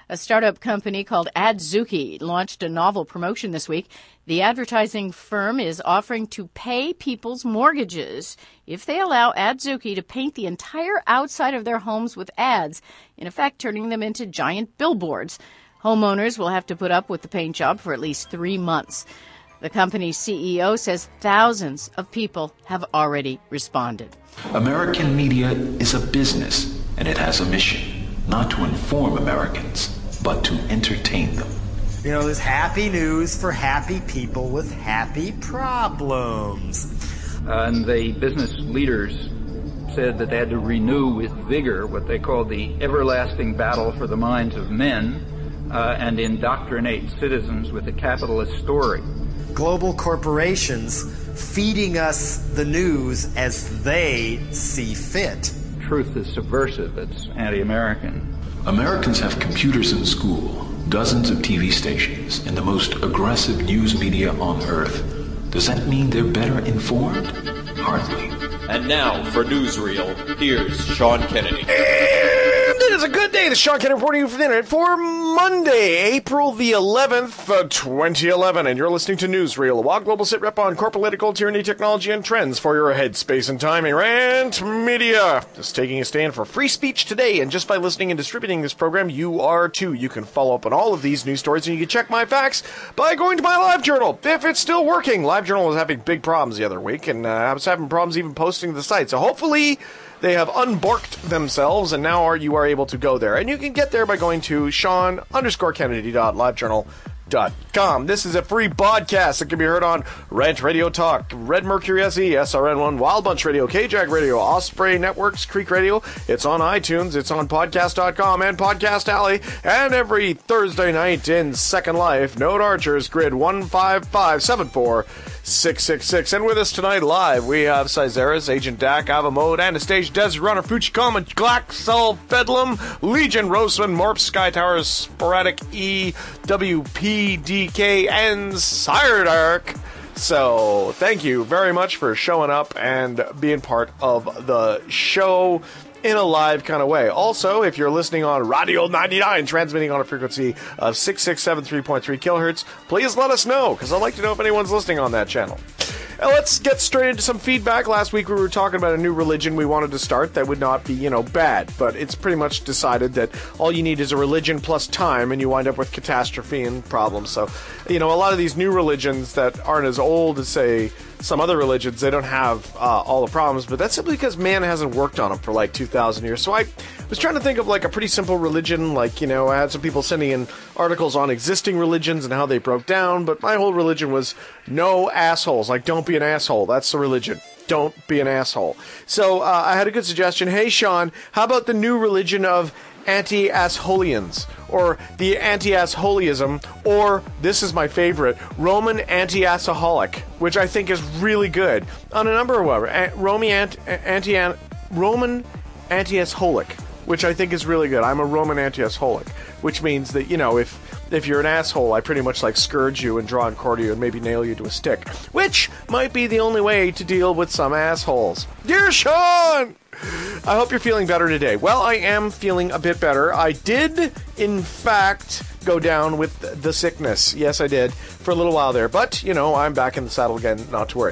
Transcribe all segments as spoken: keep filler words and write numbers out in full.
A startup company called Adzuki launched a novel promotion this week. The advertising firm is offering to pay people's mortgages if they allow Adzuki to paint the entire outside of their homes with ads, in effect turning them into giant billboards. Homeowners will have to put up with the paint job for at least three months. The company's C E O says thousands of people have already responded. American media is a business, and it has a mission, not to inform Americans, but to entertain them. You know, there's happy news for happy people with happy problems. Uh, and the business leaders said that they had to renew with vigor what they called the everlasting battle for the minds of men uh, and indoctrinate citizens with a capitalist story. Global corporations feeding us the news as they see fit. Truth is subversive. It's anti-American. Americans have computers in school, dozens of T V stations, and the most aggressive news media on Earth. Does that mean they're better informed? Hardly. And now, for Newsreel, here's Sean Kennedy. And it is a good day. This is Sean Kennedy reporting you from the internet for Monday, April the eleventh, uh, twenty eleven. And you're listening to Newsreel, a wild global sit-rep on corporate, political, tyranny, technology, and trends for your head, space, and timing. Rant Media. Just taking a stand for free speech today. And just by listening and distributing this program, you are too. You can follow up on all of these news stories, and you can check my facts by going to my LiveJournal, if it's still working. LiveJournal was having big problems the other week, and uh, I was having problems even posting to the site. So hopefully they have unborked themselves, and now are, you are able to go there. And you can get there by going to Sean underscore Kennedy dot livejournal dot com. This is a free podcast that can be heard on Rant Radio Talk, Red Mercury S E, S R N one, Wild Bunch Radio, K-Jag Radio, Osprey Networks, Creek Radio. It's on iTunes, it's on podcast dot com and Podcast Alley, and every Thursday night in Second Life, Node Archers, Grid one five five seven four six six six. And with us tonight live, we have Cyzeris, Agent Dak, Avamode, Anastasia, Desert Runner, Fuchicom, Glaxel, Bedlam, Legion, Roseman, Morp, Sky Towers, Sporadic E, W P D K, and Siredark. So, thank you very much for showing up and being part of the show in a live kind of way. Also, if you're listening on Radio ninety-nine, transmitting on a frequency of six six seven three point three kilohertz, please let us know, because I'd like to know if anyone's listening on that channel. And let's get straight into some feedback. Last week we were talking about a new religion we wanted to start that would not be, you know, bad, but it's pretty much decided that all you need is a religion plus time, and you wind up with catastrophe and problems. So, you know, a lot of these new religions that aren't as old as, say, some other religions, they don't have uh, all the problems, but that's simply because man hasn't worked on them for like two thousand years. So I was trying to think of like a pretty simple religion, like, you know, I had some people sending in articles on existing religions and how they broke down, but my whole religion was no assholes. Like, don't be an asshole. That's the religion. Don't be an asshole. So uh, I had a good suggestion. Hey, Sean, how about the new religion of anti-assholians, or the anti-assholism, or, this is my favorite, Roman anti-assaholic, which I think is really good on a number of levels. Roman anti Roman anti-assholic, which I think is really good. I'm a Roman anti-assholic, which means that, you know, if if you're an asshole, I pretty much like scourge you and draw and quarter you and maybe nail you to a stick, which might be the only way to deal with some assholes. Dear Sean, I hope you're feeling better today. Well, I am feeling a bit better. I did, in fact, go down with the sickness. Yes, I did, for a little while there. But, you know, I'm back in the saddle again, not to worry.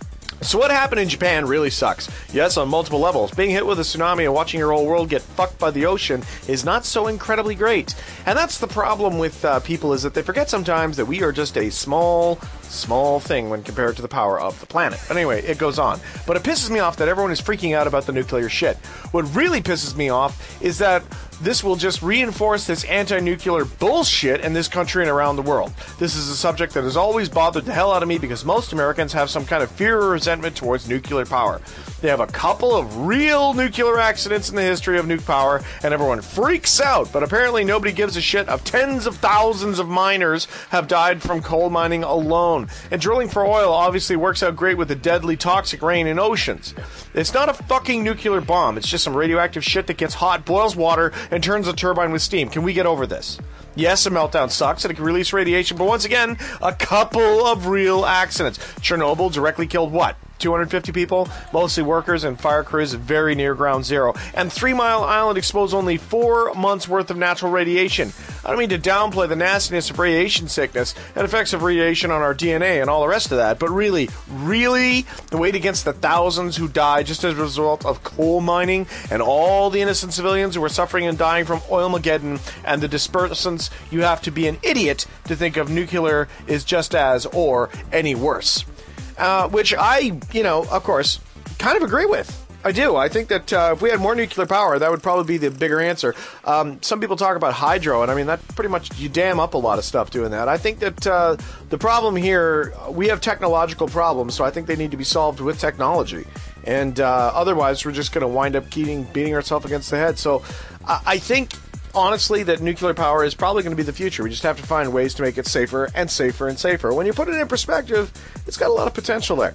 So what happened in Japan really sucks. Yes, on multiple levels. Being hit with a tsunami and watching your whole world get fucked by the ocean is not so incredibly great. And that's the problem with uh, people, is that they forget sometimes that we are just a small, small thing when compared to the power of the planet. But anyway, it goes on. But it pisses me off that everyone is freaking out about the nuclear shit. What really pisses me off is that this will just reinforce this anti-nuclear bullshit in this country and around the world. This is a subject that has always bothered the hell out of me, because most Americans have some kind of fear or resentment towards nuclear power. They have a couple of real nuclear accidents in the history of nuke power, and everyone freaks out, but apparently nobody gives a shit of tens of thousands of miners have died from coal mining alone. And drilling for oil obviously works out great with the deadly toxic rain in oceans. It's not a fucking nuclear bomb, it's just some radioactive shit that gets hot, boils water, and turns a turbine with steam. Can we get over this? Yes, a meltdown sucks and it can release radiation, but once again, a couple of real accidents. Chernobyl directly killed what? two hundred fifty people, mostly workers and fire crews very near ground zero. And Three Mile Island exposed only four months worth of natural radiation. I don't mean to downplay the nastiness of radiation sickness and effects of radiation on our D N A and all the rest of that, but really, really, the weight against the thousands who died just as a result of coal mining and all the innocent civilians who were suffering and dying from Oilmageddon and the dispersants, you have to be an idiot to think of nuclear is just as or any worse. Uh, which I, you know, of course, kind of agree with. I do. I think that uh, if we had more nuclear power, that would probably be the bigger answer. Um, some people talk about hydro, and I mean, that pretty much, you dam up a lot of stuff doing that. I think that uh, the problem here, we have technological problems, so I think they need to be solved with technology. And uh, otherwise, we're just going to wind up keeping, beating ourselves against the head. So I, I think, honestly, that nuclear power is probably going to be the future. We just have to find ways to make it safer and safer and safer. When you put it in perspective, it's got a lot of potential there.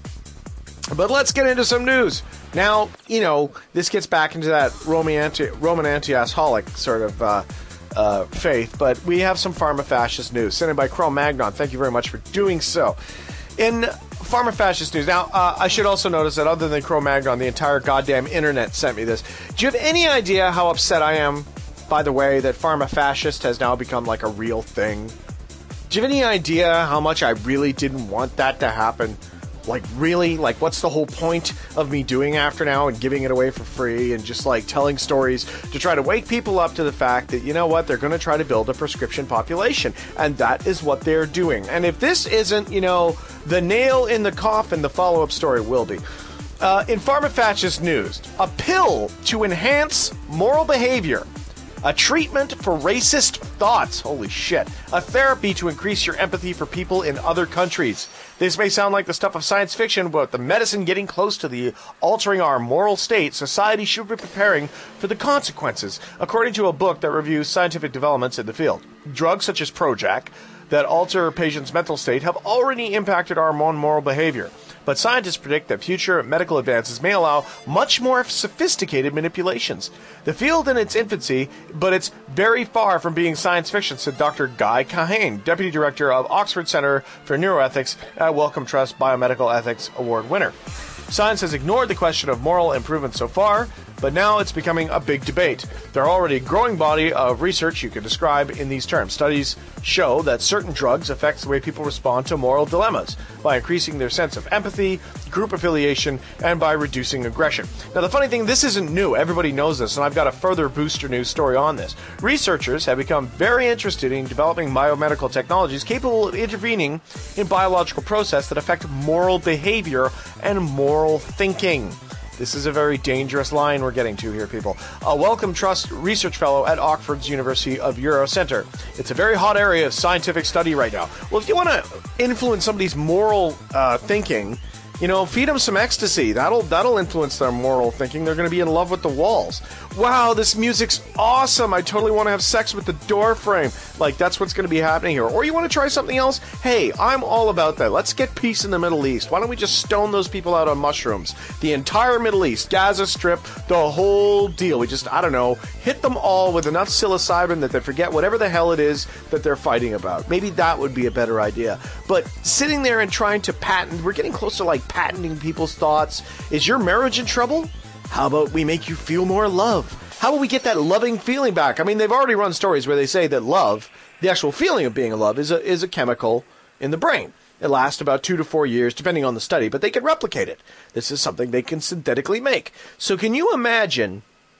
But let's get into some news. Now, you know, this gets back into that Roman anti Roman anti-asholic sort of uh, uh, faith, but we have some pharma-fascist news. Sent in by Cro-Magnon. Thank you very much for doing so. In pharma-fascist news, now, uh, I should also notice that other than Cro-Magnon, the entire goddamn internet sent me this. Do you have any idea how upset I am, by the way, that pharma-fascist has now become like a real thing? Do you have any idea how much I really didn't want that to happen? Like, really? Like, what's the whole point of me doing After Now and giving it away for free and just, like, telling stories to try to wake people up to the fact that, you know what, they're going to try to build a prescription population. And that is what they're doing. And if this isn't, you know, the nail in the coffin, the follow-up story will be. Uh, in pharma-fascist news, a pill to enhance moral behavior. A treatment for racist thoughts. Holy shit. A therapy to increase your empathy for people in other countries. This may sound like the stuff of science fiction, but the medicine getting close to the altering our moral state, society should be preparing for the consequences, according to a book that reviews scientific developments in the field. Drugs such as Prozac that alter patients' mental state have already impacted our moral behavior. But scientists predict that future medical advances may allow much more sophisticated manipulations. The field in its infancy, but it's very far from being science fiction, said Doctor Guy Kahane, Deputy Director of Oxford Centre for Neuroethics at Wellcome Trust Biomedical Ethics Award winner. Science has ignored the question of moral improvement so far, but now it's becoming a big debate. There are already a growing body of research you could describe in these terms. Studies show that certain drugs affect the way people respond to moral dilemmas by increasing their sense of empathy, group affiliation, and by reducing aggression. Now, the funny thing, this isn't new. Everybody knows this, and I've got a further booster news story on this. Researchers have become very interested in developing biomedical technologies capable of intervening in biological processes that affect moral behavior and moral thinking. This is a very dangerous line we're getting to here, people. A Wellcome Trust research fellow at Oxford's University of Eurocenter. It's a very hot area of scientific study right now. Well, if you want to influence somebody's moral uh, thinking, you know, feed them some ecstasy. That'll that'll influence their moral thinking. They're going to be in love with the walls. Wow, this music's awesome. I totally want to have sex with the door frame. Like, that's what's going to be happening here. Or you want to try something else? Hey, I'm all about that. Let's get peace in the Middle East. Why don't we just stone those people out on mushrooms? The entire Middle East, Gaza Strip, the whole deal. We just, I don't know, hit them all with enough psilocybin that they forget whatever the hell it is that they're fighting about. Maybe that would be a better idea. But sitting there and trying to patent, we're getting close to like patenting people's thoughts. Is your marriage in trouble? How about we make you feel more love? How about we get that loving feeling back? I mean, they've already run stories where they say that love, the actual feeling of being in love, is a, is a chemical in the brain. It lasts about two to four years, depending on the study, but they can replicate it. This is something they can synthetically make. So can you imagine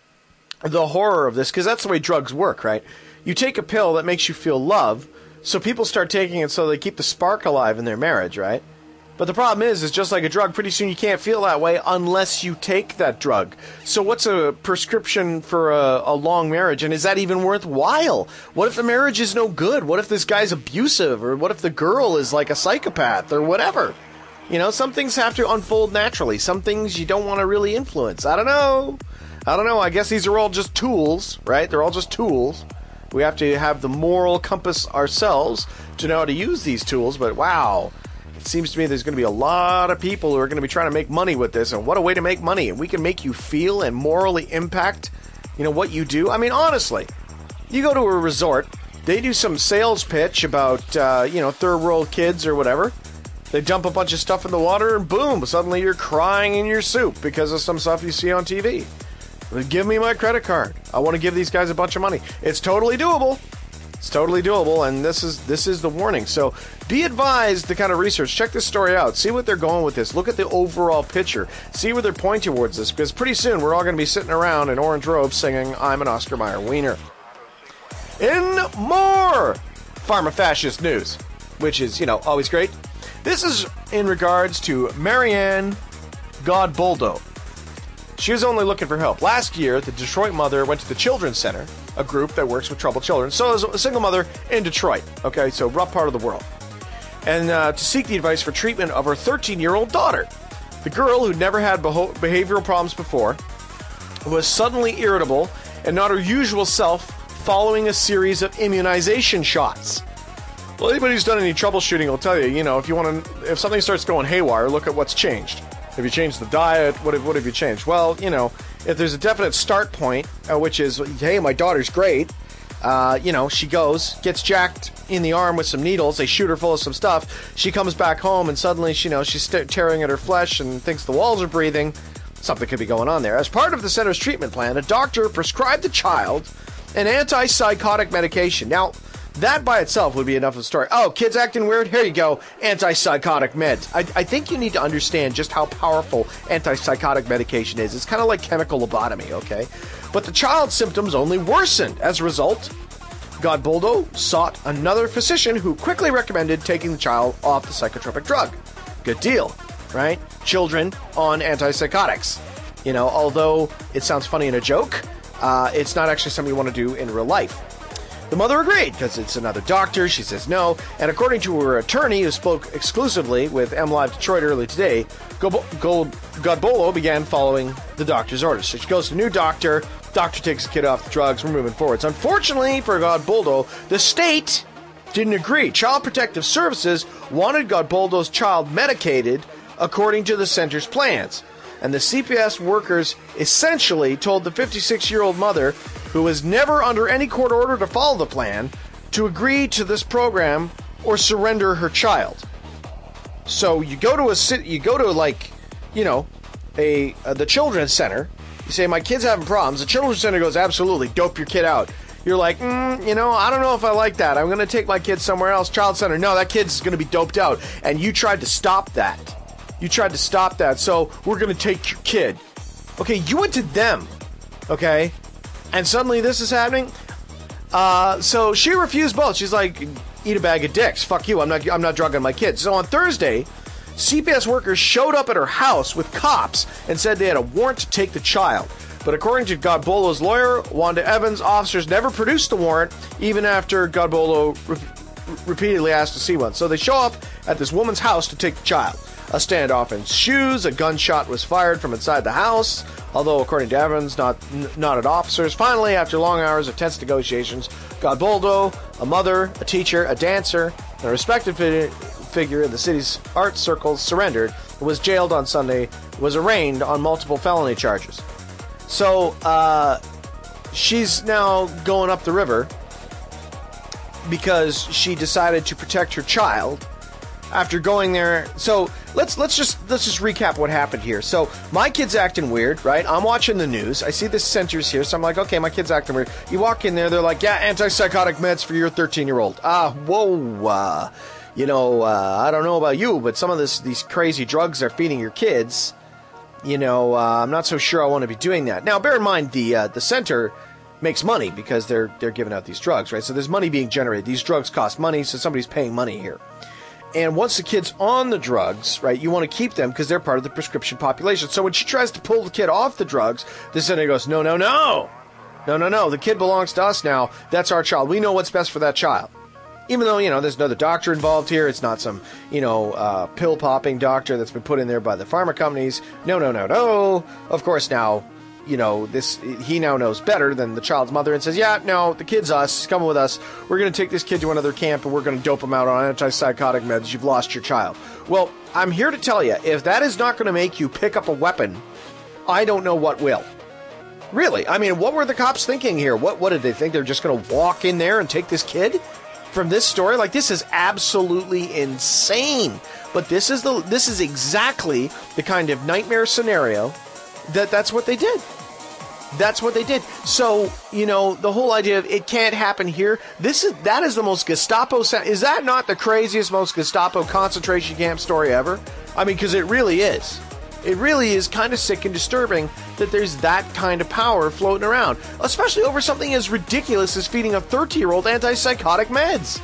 the horror of this? Because that's the way drugs work, right? You take a pill that makes you feel love, so people start taking it so they keep the spark alive in their marriage, right? But the problem is, is just like a drug, pretty soon you can't feel that way unless you take that drug. So what's a prescription for a, a long marriage, and is that even worthwhile? What if the marriage is no good? What if this guy's abusive? Or what if the girl is like a psychopath or whatever? You know, some things have to unfold naturally. Some things you don't want to really influence. I don't know. I don't know. I guess these are all just tools, right? They're all just tools. We have to have the moral compass ourselves to know how to use these tools, but wow. It seems to me there's going to be a lot of people who are going to be trying to make money with this, and what a way to make money. And we can make you feel and morally impact, you know, what you do. I mean, honestly, you go to a resort, they do some sales pitch about, uh, you know, third world kids or whatever, They dump a bunch of stuff in the water, and boom, suddenly you're crying in your soup because of some stuff you see on T V. Give me my credit card. I want to give these guys a bunch of money. It's totally doable. It's totally doable, and this is this is the warning. So be advised the kind of research. Check this story out. See what they're going with this. Look at the overall picture. See where they're pointing towards this, because pretty soon we're all going to be sitting around in orange robes singing I'm an Oscar Mayer wiener. In more pharma-fascist news, which is, you know, always great. This is in regards to Marianne Godboldo. She was only looking for help. Last year, the Detroit mother went to the Children's Center, a group that works with troubled children. So as a single mother in Detroit, okay, so rough part of the world. And uh, to seek the advice for treatment of her thirteen-year-old daughter. The girl, who'd never had beho- behavioral problems before, was suddenly irritable and not her usual self following a series of immunization shots. Well, anybody who's done any troubleshooting will tell you, you know, if you want to, if something starts going haywire, look at what's changed. Have you changed the diet? What have, what have you changed? Well, you know, if there's a definite start point, uh, which is, hey, my daughter's great, uh, you know, she goes, gets jacked in the arm with some needles, they shoot her full of some stuff, she comes back home, and suddenly, she, you know, she's st- tearing at her flesh and thinks the walls are breathing. Something could be going on there. As part of the center's treatment plan, a doctor prescribed the child an antipsychotic medication. Now, that by itself would be enough of a story. Oh, kid's acting weird? Here you go. Antipsychotic meds. I, I think you need to understand just how powerful antipsychotic medication is. It's kind of like chemical lobotomy, okay? But the child's symptoms only worsened. As a result, Godboldo sought another physician who quickly recommended taking the child off the psychotropic drug. Good deal, right? Children on antipsychotics. You know, although it sounds funny in a joke, uh, it's not actually something you want to do in real life. The mother agreed, because it's another doctor. She says no. And according to her attorney, who spoke exclusively with MLive Detroit early today, Godboldo began following the doctor's orders. So she goes to a new doctor. Doctor takes the kid off the drugs. We're moving forwards. Unfortunately for Godboldo, the state didn't agree. Child Protective Services wanted Godboldo's child medicated according to the center's plans. And the C P S workers essentially told the fifty-six-year-old mother, who was never under any court order to follow the plan, to agree to this program or surrender her child. So you go to a city, you go to like, you know, a uh, the children's center. You say, my kid's having problems. The children's center goes, absolutely, dope your kid out. You're like, mm, you know, I don't know if I like that. I'm going to take my kid somewhere else. Child center, no, that kid's going to be doped out. And you tried to stop that. You tried to stop that, so we're going to take your kid. Okay, you went to them, okay? And suddenly this is happening? Uh, so she refused both. She's like, eat a bag of dicks. Fuck you, I'm not I'm not drugging my kids. So on Thursday, C P S workers showed up at her house with cops and said they had a warrant to take the child. But according to Godboldo's lawyer, Wanda Evans, officers never produced the warrant, even after Godboldo re- repeatedly asked to see one. So they show up at this woman's house to take the child. A standoff ensues. A gunshot was fired from inside the house, although, according to Evans, not n- not at officers. Finally, after long hours of tense negotiations, Godboldo, a mother, a teacher, a dancer, and a respected fi- figure in the city's arts circles, surrendered, was jailed on Sunday, was arraigned on multiple felony charges. So, uh, she's now going up the river because she decided to protect her child after going there. So let's let's just let's just recap what happened here. So my kid's acting weird, right? I'm watching the news. I see the centers here, so I'm like, okay, my kid's acting weird. You walk in there, they're like, yeah, antipsychotic meds for your thirteen-year-old. Ah, whoa, uh, you know, uh, I don't know about you, but some of this these crazy drugs they're feeding your kids, you know, uh, I'm not so sure I want to be doing that. Now, bear in mind, the uh, the center makes money because they're they're giving out these drugs, right? So there's money being generated. These drugs cost money, so somebody's paying money here. And once the kid's on the drugs, right, you want to keep them because they're part of the prescription population. So when she tries to pull the kid off the drugs, the center goes, no, no, no. No, no, no. The kid belongs to us now. That's our child. We know what's best for that child. Even though, you know, there's another doctor involved here. It's not some, you know, uh, pill-popping doctor that's been put in there by the pharma companies. No, no, no, no. Of course, now, you know, this he now knows better than the child's mother and says, yeah, no, the kid's us. He's coming with us. We're going to take this kid to another camp and we're going to dope him out on antipsychotic meds. You've lost your child. Well, I'm here to tell you, if that is not going to make you pick up a weapon, I don't know what will. Really? I mean, what were the cops thinking here? What, what did they think? They're just going to walk in there and take this kid? from this story. Like, this is absolutely insane. But this is the this is exactly the kind of nightmare scenario that that's what they did. That's what they did. So, you know, the whole idea of it can't happen here, this is that is the most Gestapo... Is that not the craziest, most Gestapo concentration camp story ever? I mean, because it really is. It really is kind of sick and disturbing that there's that kind of power floating around, especially over something as ridiculous as feeding a thirty-year-old antipsychotic meds.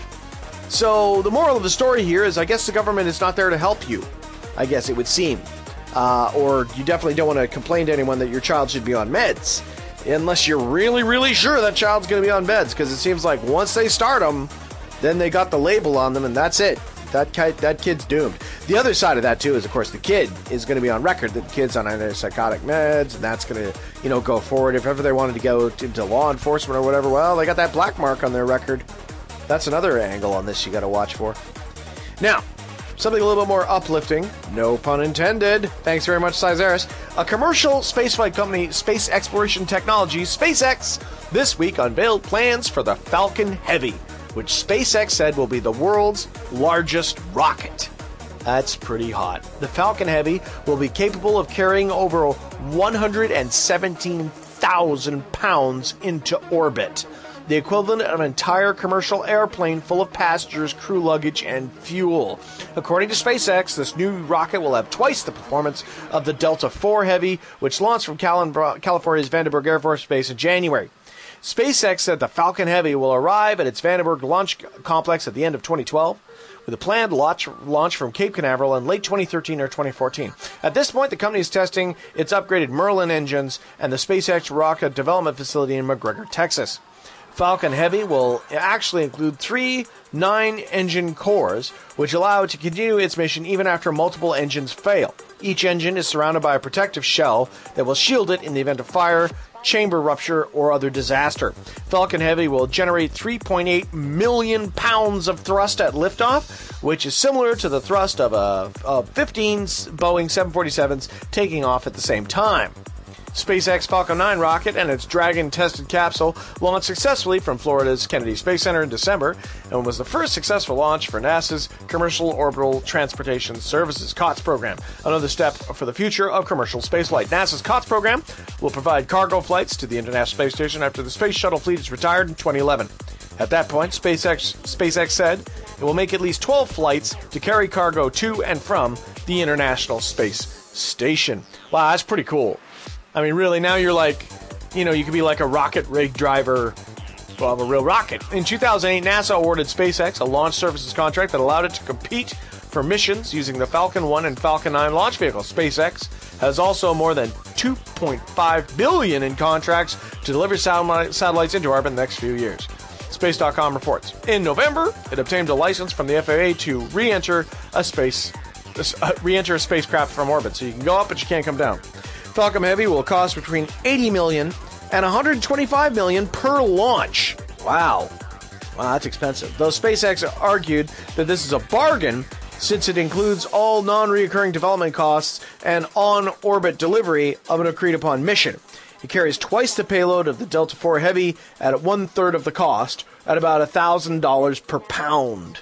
So, the moral of the story here is I guess the government is not there to help you. I guess it would seem. Uh, or you definitely don't want to complain to anyone that your child should be on meds. Unless you're really, really sure that child's going to be on meds. Because it seems like once they start them, then they got the label on them and that's it. That ki- that kid's doomed. The other side of that, too, is, of course, the kid is going to be on record that the kid's on antipsychotic meds. And that's going to, you know, go forward. If ever they wanted to go into law enforcement or whatever, well, they got that black mark on their record. That's another angle on this you got to watch for. Now, something a little bit more uplifting, no pun intended. Thanks very much, Cyzaris. A commercial spaceflight company, Space Exploration Technologies, SpaceX, this week unveiled plans for the Falcon Heavy, which SpaceX said will be the world's largest rocket. That's pretty hot. The Falcon Heavy will be capable of carrying over one hundred seventeen thousand pounds into orbit, the equivalent of an entire commercial airplane full of passengers, crew luggage, and fuel. According to SpaceX, this new rocket will have twice the performance of the Delta four Heavy, which launched from California's Vandenberg Air Force Base in January. SpaceX said the Falcon Heavy will arrive at its Vandenberg launch complex at the end of twenty twelve, with a planned launch, launch from Cape Canaveral in late twenty thirteen or twenty fourteen. At this point, the company is testing its upgraded Merlin engines and the SpaceX rocket development facility in McGregor, Texas. Falcon Heavy will actually include three nine-engine cores, which allow it to continue its mission even after multiple engines fail. Each engine is surrounded by a protective shell that will shield it in the event of fire, chamber rupture, or other disaster. Falcon Heavy will generate three point eight million pounds of thrust at liftoff, which is similar to the thrust of a, a fifteen Boeing seven forty-sevens taking off at the same time. SpaceX Falcon nine rocket and its Dragon-tested capsule launched successfully from Florida's Kennedy Space Center in December and was the first successful launch for NASA's Commercial Orbital Transportation Services COTS program, another step for the future of commercial spaceflight. NASA's COTS program will provide cargo flights to the International Space Station after the Space Shuttle fleet is retired in twenty eleven. At that point, SpaceX, SpaceX said it will make at least twelve flights to carry cargo to and from the International Space Station. Wow, that's pretty cool. I mean, really, now you're like, you know, you could be like a rocket rig driver of a real rocket. In two thousand eight, NASA awarded SpaceX a launch services contract that allowed it to compete for missions using the Falcon one and Falcon nine launch vehicles. SpaceX has also more than two point five billion dollars in contracts to deliver satellites into orbit in the next few years. Space dot com reports. In November, it obtained a license from the F A A to re-enter a space, uh, re-enter a spacecraft from orbit. So you can go up, but you can't come down. Falcon Heavy will cost between eighty million dollars and one hundred twenty-five million dollars per launch. Wow. Wow, that's expensive. Though SpaceX argued that this is a bargain since it includes all non-reoccurring development costs and on-orbit delivery of an agreed-upon mission. It carries twice the payload of the Delta four Heavy at one-third of the cost, at about one thousand dollars per pound.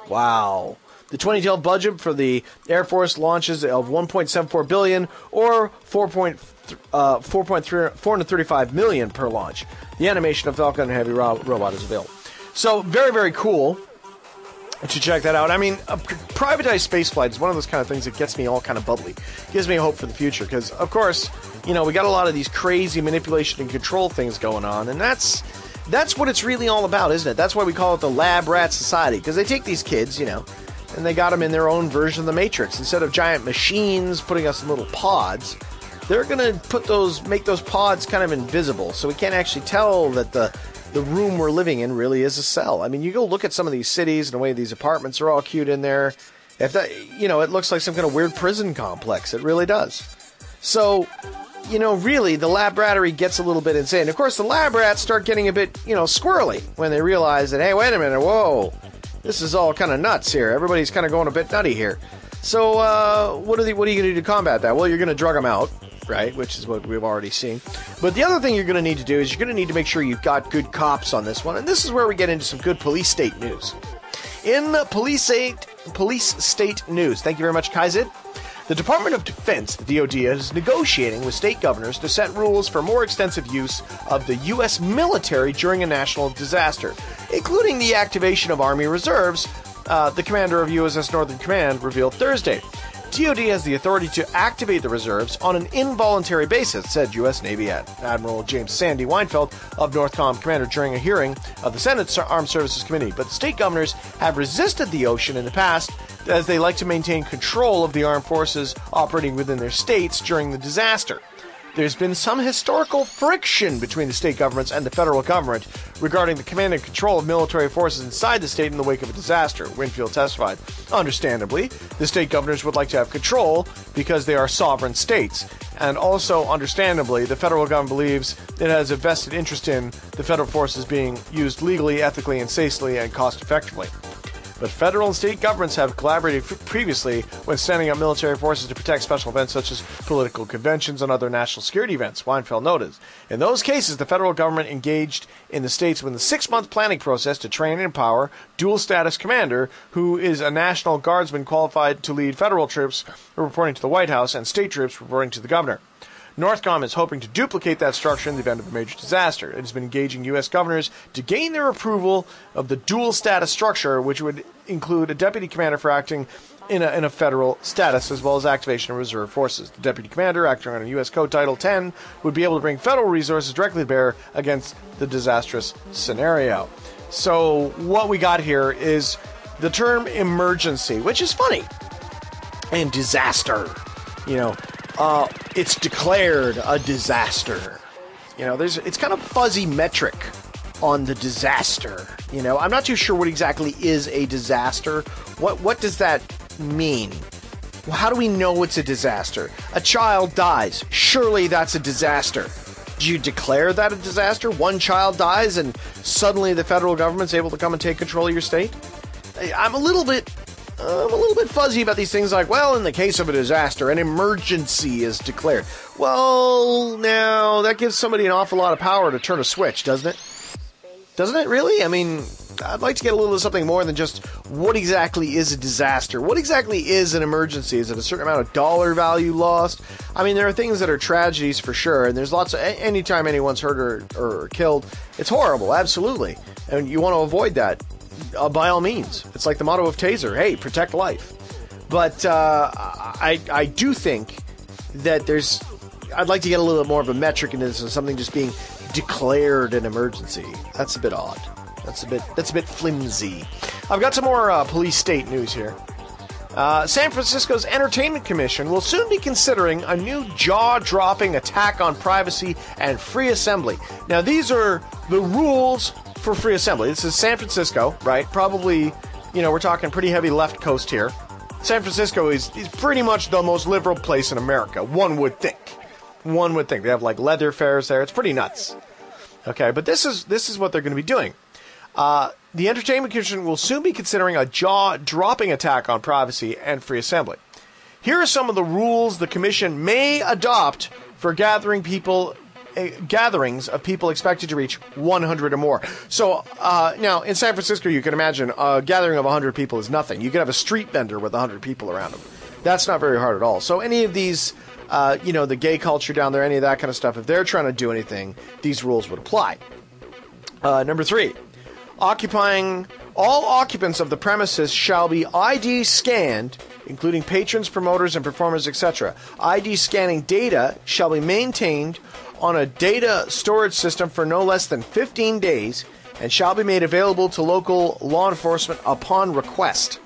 Wow. The twenty twelve budget for the Air Force launches of one point seven four billion dollars or four point four thirty-five million dollars per launch. The animation of Falcon Heavy ro- robot is available. So, very, very cool to check that out. I mean, a privatized spaceflight is one of those kind of things that gets me all kind of bubbly. Gives me hope for the future because, of course, you know, we got a lot of these crazy manipulation and control things going on, and that's that's what it's really all about, isn't it? That's why we call it the Lab Rat Society, because they take these kids, you know, and they got them in their own version of the Matrix. Instead of giant machines putting us in little pods, they're going to put those, make those pods kind of invisible, so we can't actually tell that the the room we're living in really is a cell. I mean, you go look at some of these cities and the way these apartments are all cute in there. If that, you know, it looks like some kind of weird prison complex. It really does. So, you know, really, the lab rattery gets a little bit insane. Of course, the lab rats start getting a bit, you know, squirrely when they realize that, hey, wait a minute, whoa, this is all kind of nuts here. Everybody's kind of going a bit nutty here. So, uh, what are the, what are you going to do to combat that? Well, you're going to drug them out. right? Which is what we've already seen. But the other thing you're going to need to do is you're going to need to make sure you've got good cops on this one. And this is where we get into some good police state news. In police state, police state news, thank you very much, Kaizid. The Department of Defense, the D O D, is negotiating with state governors to set rules for more extensive use of the U S military during a national disaster, including the activation of Army reserves, uh, the commander of U S S Northern Command revealed Thursday. D O D has the authority to activate the reserves on an involuntary basis, said U S Navy Admiral James Sandy Weinfeld of Northcom Commander during a hearing of the Senate Armed Services Committee. But the state governors have resisted the ocean in the past, as they like to maintain control of the armed forces operating within their states during the disaster. There's been some historical friction between the state governments and the federal government regarding the command and control of military forces inside the state in the wake of a disaster, Winfield testified. Understandably, the state governors would like to have control because they are sovereign states. And also, understandably, the federal government believes it has a vested interest in the federal forces being used legally, ethically, and safely and cost-effectively. But federal and state governments have collaborated f- previously when standing up military forces to protect special events such as political conventions and other national security events, Weinfeld noted. In those cases, the federal government engaged in the states with a six-month planning process to train and empower dual-status commander, who is a National Guardsman qualified to lead federal troops reporting to the White House and state troops reporting to the governor. Northcom is hoping to duplicate that structure in the event of a major disaster. It has been engaging U S governors to gain their approval of the dual status structure, which would include a deputy commander for acting in a, in a federal status, as well as activation of reserve forces. The deputy commander, acting under U S Code Title ten, would be able to bring federal resources directly to bear against the disastrous scenario. So what we got here is the term emergency, which is funny, and disaster, you know. Uh, it's declared a disaster. You know, there's it's kind of fuzzy metric on the disaster. You know, I'm not too sure what exactly is a disaster. What what does that mean? Well, how do we know it's a disaster? A child dies. Surely that's a disaster. Do you declare that a disaster? One child dies and suddenly the federal government's able to come and take control of your state? I'm a little bit... I'm a little bit fuzzy about these things like, well, in the case of a disaster, an emergency is declared. Well, now, that gives somebody an awful lot of power to turn a switch, doesn't it? Doesn't it, really? I mean, I'd like to get a little of something more than just what exactly is a disaster. What exactly is an emergency? Is it a certain amount of dollar value lost? I mean, there are things that are tragedies for sure, and there's lots of, anytime anyone's hurt or, or killed, it's horrible, absolutely. And you want to avoid that. Uh, by all means. It's like the motto of Taser, hey, protect life. But uh, I, I do think that there's, I'd like to get a little bit more of a metric into this, something just being declared an emergency. That's a bit odd. That's a bit, that's a bit flimsy. I've got some more uh, police state news here. Uh, San Francisco's Entertainment Commission will soon be considering a new jaw-dropping attack on privacy and free assembly. Now, these are the rules for free assembly. This is San Francisco, right? Probably, you know, we're talking pretty heavy left coast here. San Francisco is, is pretty much the most liberal place in America, one would think. One would think. They have, like, leather fairs there. It's pretty nuts. Okay, but this is this is what they're going to be doing. Uh, the Entertainment Commission will soon be considering a jaw-dropping attack on privacy and free assembly. Here are some of the rules the Commission may adopt for gathering people... gatherings of people expected to reach one hundred or more. So, uh, now, in San Francisco, you can imagine a gathering of one hundred people is nothing. You could have a street vendor with one hundred people around him. That's not very hard at all. So any of these, uh, you know, the gay culture down there, any of that kind of stuff, if they're trying to do anything, these rules would apply. Uh, number three, occupying... all occupants of the premises shall be I D scanned, including patrons, promoters, and performers, et cetera. I D scanning data shall be maintained on a data storage system for no less than fifteen days and shall be made available to local law enforcement upon request.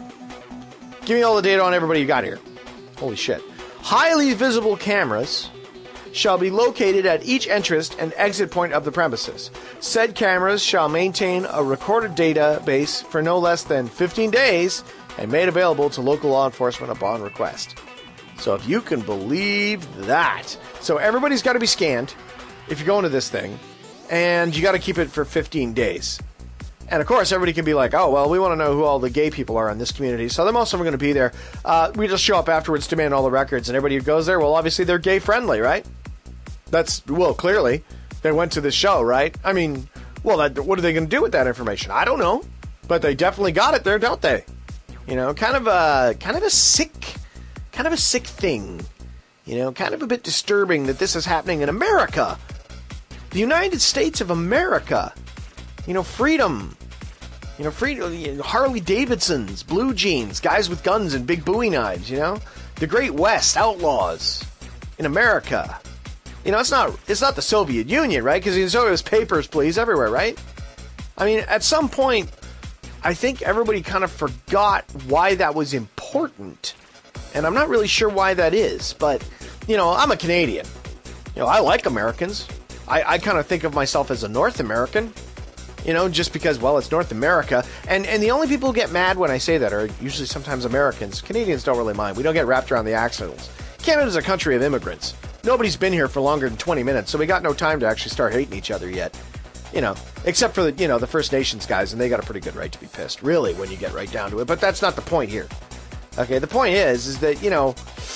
Give me all the data on everybody you got here. Holy shit. Highly visible cameras shall be located at each entrance and exit point of the premises. Said cameras shall maintain a recorded database for no less than fifteen days and made available to local law enforcement upon request. So if you can believe that. So everybody's got to be scanned if you're going to this thing, and you got to keep it for fifteen days. And of course, everybody can be like, oh, well, we want to know who all the gay people are in this community. So then most of them are going to be there. Uh, we just show up afterwards, demand all the records, and everybody who goes there, well, obviously they're gay friendly, right? That's, well, clearly. They went to the show, right? I mean, well, that, what are they going to do with that information? I don't know. But they definitely got it there, don't they? You know, kind of a, kind of a sick, kind of a sick thing. You know, kind of a bit disturbing that this is happening in America. The United States of America. You know, freedom. You know, freedom. You know, Harley Davidsons, blue jeans, guys with guns and big Bowie knives, you know? The Great West, outlaws in America. You know, it's not it's not the Soviet Union, right? Because it's always papers, please, everywhere, right? I mean, at some point, I think everybody kind of forgot why that was important. And I'm not really sure why that is. But, you know, I'm a Canadian. You know, I like Americans. I, I kind of think of myself as a North American. You know, just because, well, it's North America. And and the only people who get mad when I say that are usually sometimes Americans. Canadians don't really mind. We don't get wrapped around the axles. Canada's a country of immigrants. Nobody's been here for longer than twenty minutes, so we got no time to actually start hating each other yet. You know, except for the, you know, the First Nations guys, and they got a pretty good right to be pissed, really, when you get right down to it. But that's not the point here. Okay, the point is, is that, you know,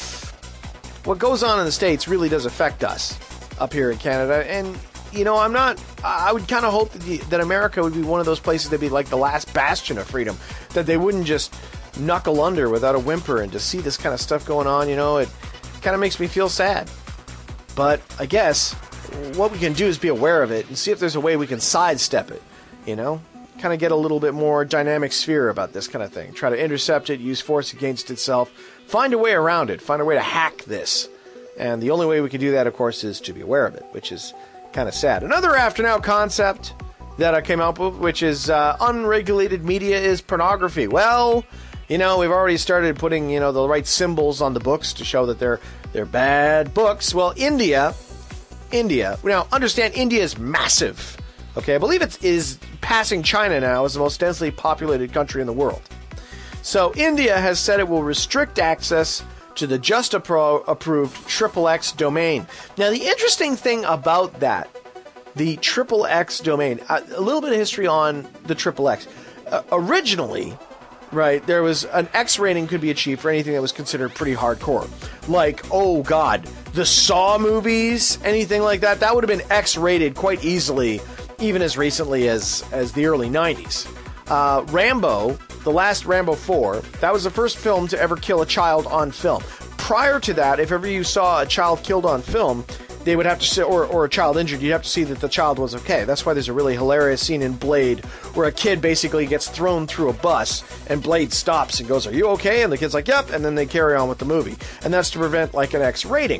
what goes on in the States really does affect us up here in Canada. And, you know, I'm not, I would kind of hope that, the, that America would be one of those places that would be like the last bastion of freedom, that they wouldn't just knuckle under without a whimper. And to see this kind of stuff going on, you know, it kind of makes me feel sad. But I guess what we can do is be aware of it and see if there's a way we can sidestep it, you know? Kind of get a little bit more dynamic sphere about this kind of thing. Try to intercept it, use force against itself, find a way around it, find a way to hack this. And the only way we can do that, of course, is to be aware of it, which is kind of sad. Another After Now concept that I came up with, which is uh, unregulated media is pornography. Well, you know, we've already started putting, you know, the right symbols on the books to show that they're they're bad books. Well, India, India, now understand India is massive. Okay, I believe it is passing China now as the most densely populated country in the world. So India has said it will restrict access to the just appro- approved triple X domain. Now, the interesting thing about that, the triple X domain, a, a little bit of history on the triple X. Uh, originally, right, there was an X rating could be achieved for anything that was considered pretty hardcore. Like, oh God, the Saw movies, anything like that, that would have been X rated quite easily, even as recently as, as the early nineties. Uh, Rambo, the last Rambo four, that was the first film to ever kill a child on film. Prior to that, if ever you saw a child killed on film, they would have to see, or, or a child injured, you'd have to see that the child was okay. That's why there's a really hilarious scene in Blade where a kid basically gets thrown through a bus and Blade stops and goes, "Are you okay?" And the kid's like, "Yep," and then they carry on with the movie. And that's to prevent like an X rating.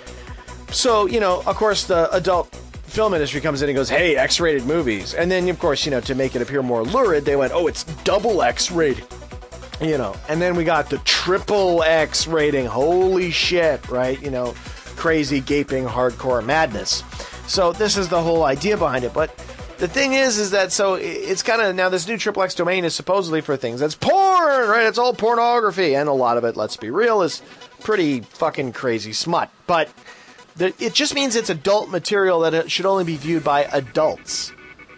So, you know, of course the adult film industry comes in and goes, "Hey, X-rated movies." And then, of course, you know, to make it appear more lurid, they went, "Oh, it's double X rated." You know, and then we got the triple X rating. Holy shit, right? You know, crazy, gaping, hardcore madness. So this is the whole idea behind it. But the thing is, is that, so it's kind of, now this new triple X domain is supposedly for things that's porn, right? It's all pornography. And a lot of it, let's be real, is pretty fucking crazy smut. But it just means it's adult material that it should only be viewed by adults.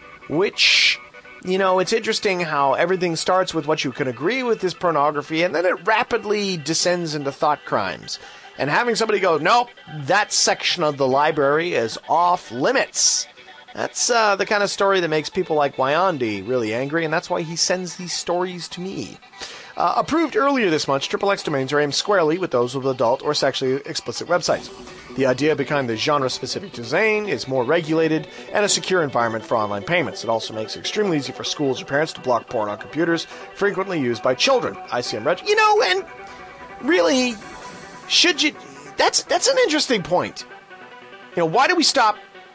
Which, you know, it's interesting how everything starts with what you can agree with is pornography, and then it rapidly descends into thought crimes. And having somebody go, "Nope, that section of the library is off limits." That's uh, the kind of story that makes people like Wyandi really angry, and that's why he sends these stories to me. Uh, approved earlier this month, triple X domains are aimed squarely with those with adult or sexually explicit websites. The idea behind the genre-specific design is more regulated and a secure environment for online payments. It also makes it extremely easy for schools or parents to block porn on computers frequently used by children. I C M Reg. You know, and really, should you... That's that's an interesting point. You know, why do we stop...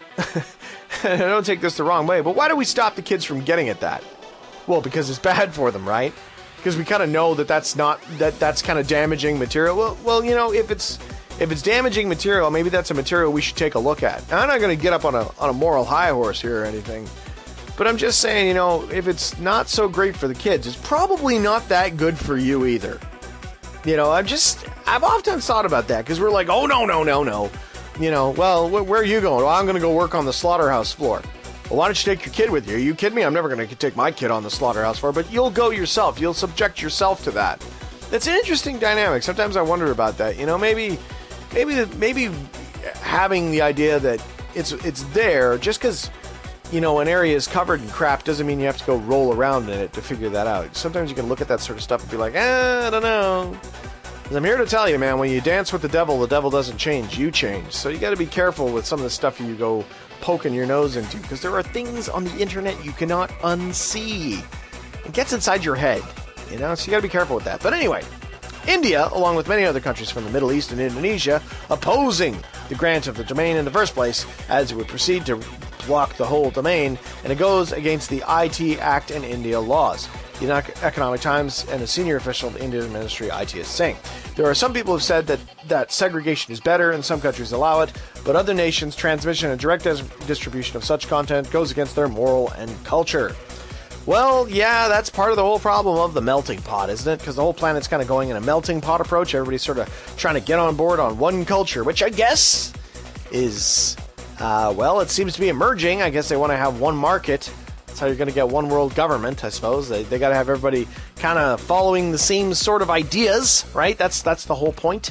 I don't take this the wrong way, but why do we stop the kids from getting at that? Well, because it's bad for them, right? Because we kind of know that that's not... that that's kind of damaging material. Well, well, you know, if it's... If it's damaging material, maybe that's a material we should take a look at. Now, I'm not going to get up on a on a moral high horse here or anything, but I'm just saying, you know, if it's not so great for the kids, it's probably not that good for you either. You know, I've just, I've often thought about that, because we're like, oh, no, no, no, no. You know, well, wh- where are you going? Well, I'm going to go work on the slaughterhouse floor. Well, why don't you take your kid with you? Are you kidding me? I'm never going to take my kid on the slaughterhouse floor, but you'll go yourself. You'll subject yourself to that. It's an interesting dynamic. Sometimes I wonder about that. You know, maybe, maybe, maybe having the idea that it's it's there just because, you know, an area is covered in crap doesn't mean you have to go roll around in it to figure that out. Sometimes you can look at that sort of stuff and be like, eh, I don't know. I'm here to tell you, man, when you dance with the devil, the devil doesn't change, you change. So you got to be careful with some of the stuff you go poking your nose into, because there are things on the internet you cannot unsee. It gets inside your head, you know, so you got to be careful with that. But anyway, India, along with many other countries from the Middle East and Indonesia, opposing the grant of the domain in the first place, as it would proceed to block the whole domain, and it goes against the I T Act and India laws. The Economic Times and a senior official of the Indian Ministry of I T is saying. There are some people who have said that, that segregation is better and some countries allow it, but other nations' transmission and direct dis- distribution of such content goes against their moral and culture. Well, yeah, that's part of the whole problem of the melting pot, isn't it? Because the whole planet's kind of going in a melting pot approach. Everybody's sort of trying to get on board on one culture, which I guess is, uh, well, it seems to be emerging. I guess they want to have one market. That's how you're going to get one world government, I suppose. They they got to have everybody kind of following the same sort of ideas, right? That's that's the whole point.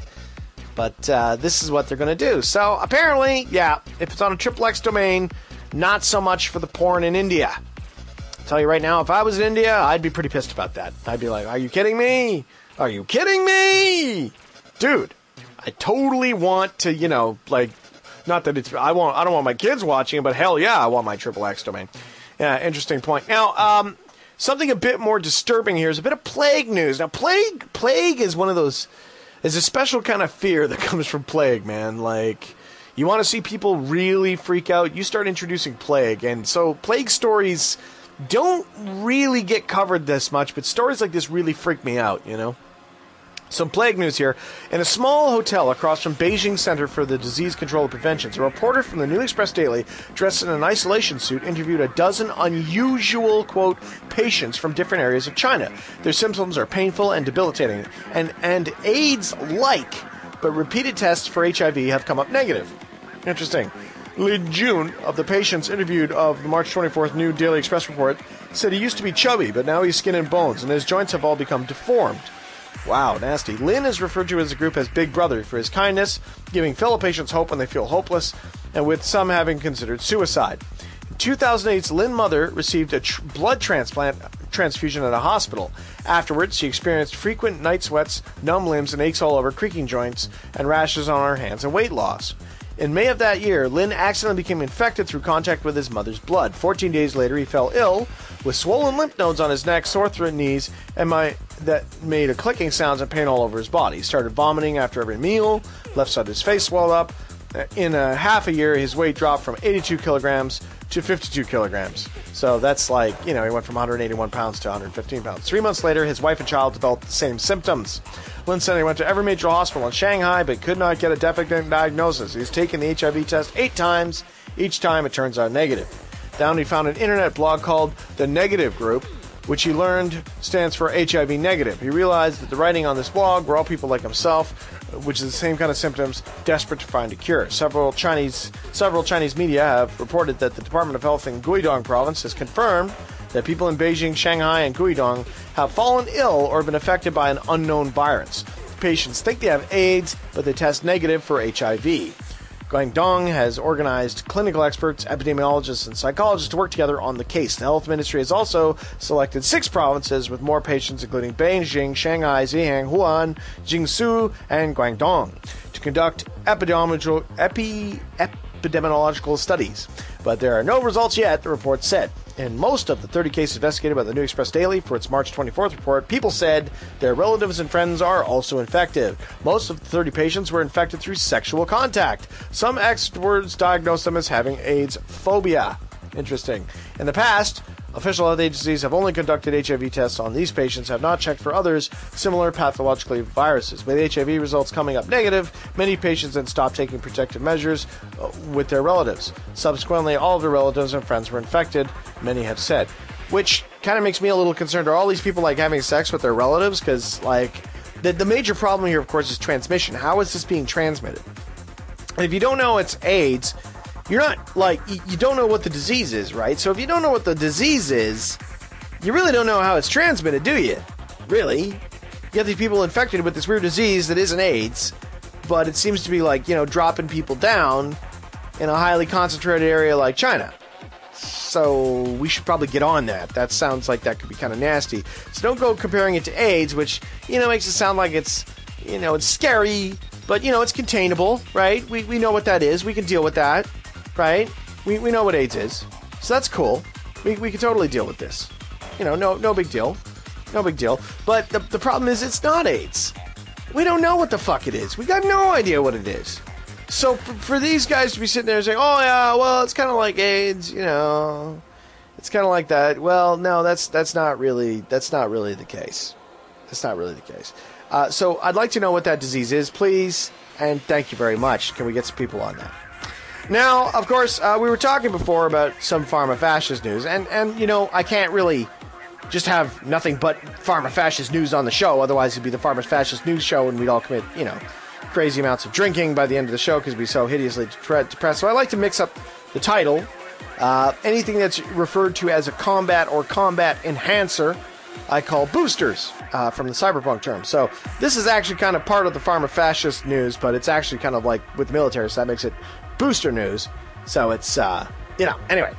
But uh, this is what they're going to do. So apparently, yeah, if it's on a triple X domain, not so much for the porn in India. I'll tell you right now, if I was in India, I'd be pretty pissed about that. I'd be like, are you kidding me? Are you kidding me? Dude, I totally want to, you know, like, not that it's, I want, I don't want my kids watching it, but hell yeah, I want my triple X domain. Yeah, interesting point. Now, um, something a bit more disturbing here is a bit of plague news. Now, plague, plague is one of those, is a special kind of fear that comes from plague, man. Like, you want to see people really freak out, you start introducing plague. And so plague stories don't really get covered this much, but stories like this really freak me out, you know? Some plague news here. In a small hotel across from Beijing Center for the Disease Control and Prevention, a reporter from the New Express Daily, dressed in an isolation suit, interviewed a dozen unusual, quote, patients from different areas of China. Their symptoms are painful and debilitating, and, and AIDS-like, but repeated tests for H I V have come up negative. Interesting. Li Jun, of the patients interviewed of the March twenty-fourth New Daily Express report, said he used to be chubby, but now he's skin and bones, and his joints have all become deformed. Wow, nasty. Lin is referred to as the group as Big Brother for his kindness, giving fellow patients hope when they feel hopeless, and with some having considered suicide. In two thousand eight's Lin mother received a tr- blood transplant transfusion at a hospital. Afterwards, she experienced frequent night sweats, numb limbs, and aches all over, creaking joints, and rashes on her hands, and weight loss. In May of that year, Lin accidentally became infected through contact with his mother's blood. Fourteen days later, he fell ill with swollen lymph nodes on his neck, sore throat, knees, and my that made a clicking sounds and pain all over his body. He started vomiting after every meal. Left side of his face swelled up. In a half a year, his weight dropped from eighty-two kilograms to fifty-two kilograms. So that's like, you know, he went from one hundred eighty-one pounds to one hundred fifteen pounds. Three months later, his wife and child developed the same symptoms. Lin said he went to every major hospital in Shanghai, but could not get a definite diagnosis. He's taken the H I V test eight times. Each time, it turns out negative. Then he found an internet blog called The Negative Group, which he learned stands for H I V negative. He realized that the writing on this blog were all people like himself, which is the same kind of symptoms, desperate to find a cure. Several Chinese several Chinese media have reported that the Department of Health in Guidong province has confirmed that people in Beijing, Shanghai, and Guidong have fallen ill or been affected by an unknown virus. The patients think they have AIDS, but they test negative for H I V. Guangdong has organized clinical experts, epidemiologists, and psychologists to work together on the case. The health ministry has also selected six provinces with more patients, including Beijing, Shanghai, Zhejiang, Wuhan, Jiangsu, and Guangdong, to conduct epidemiological, epi, epidemiological studies. But there are no results yet, the report said. In most of the thirty cases investigated by the New Express Daily for its March twenty-fourth report, people said their relatives and friends are also infected. Most of the thirty patients were infected through sexual contact. Some experts diagnosed them as having AIDS phobia. Interesting. In the past, official health agencies have only conducted H I V tests on these patients, have not checked for others similar pathologically viruses. With H I V results coming up negative, many patients then stopped taking protective measures uh, with their relatives. Subsequently, all of their relatives and friends were infected, many have said. Which kind of makes me a little concerned. Are all these people like having sex with their relatives? Because, like, the, the major problem here, of course, is transmission. How is this being transmitted? And if you don't know it's AIDS, you're not, like, you, you don't know what the disease is, right? So if you don't know what the disease is, you really don't know how it's transmitted, do you? Really? You have these people infected with this weird disease that isn't AIDS, but it seems to be, like, you know, dropping people down in a highly concentrated area like China. So we should probably get on that. That sounds like that could be kind of nasty. So don't go comparing it to AIDS, which, you know, makes it sound like it's, you know, it's scary, but, you know, it's containable, right? We we know what that is. We can deal with that, right? We we know what AIDS is. So that's cool. We we can totally deal with this. You know, no no big deal. No big deal. But the, the problem is it's not AIDS. We don't know what the fuck it is. We got no idea what it is. So for, for these guys to be sitting there saying, oh, yeah, well, it's kind of like AIDS, you know, it's kind of like that. Well, no, that's that's not really that's not really the case. That's not really the case. Uh, so I'd like to know what that disease is, please, and thank you very much. Can we get some people on that? Now, of course, uh, we were talking before about some pharma-fascist news, and, and, you know, I can't really just have nothing but pharma-fascist news on the show, otherwise it'd be the pharma-fascist news show, and we'd all commit, you know, crazy amounts of drinking by the end of the show because we'd be so hideously depressed. So I like to mix up the title. Uh, anything that's referred to as a combat or combat enhancer, I call boosters uh, from the cyberpunk term. So this is actually kind of part of the pharma-fascist news, but it's actually kind of like with military, so that makes it booster news. So it's, uh, you know, anyway.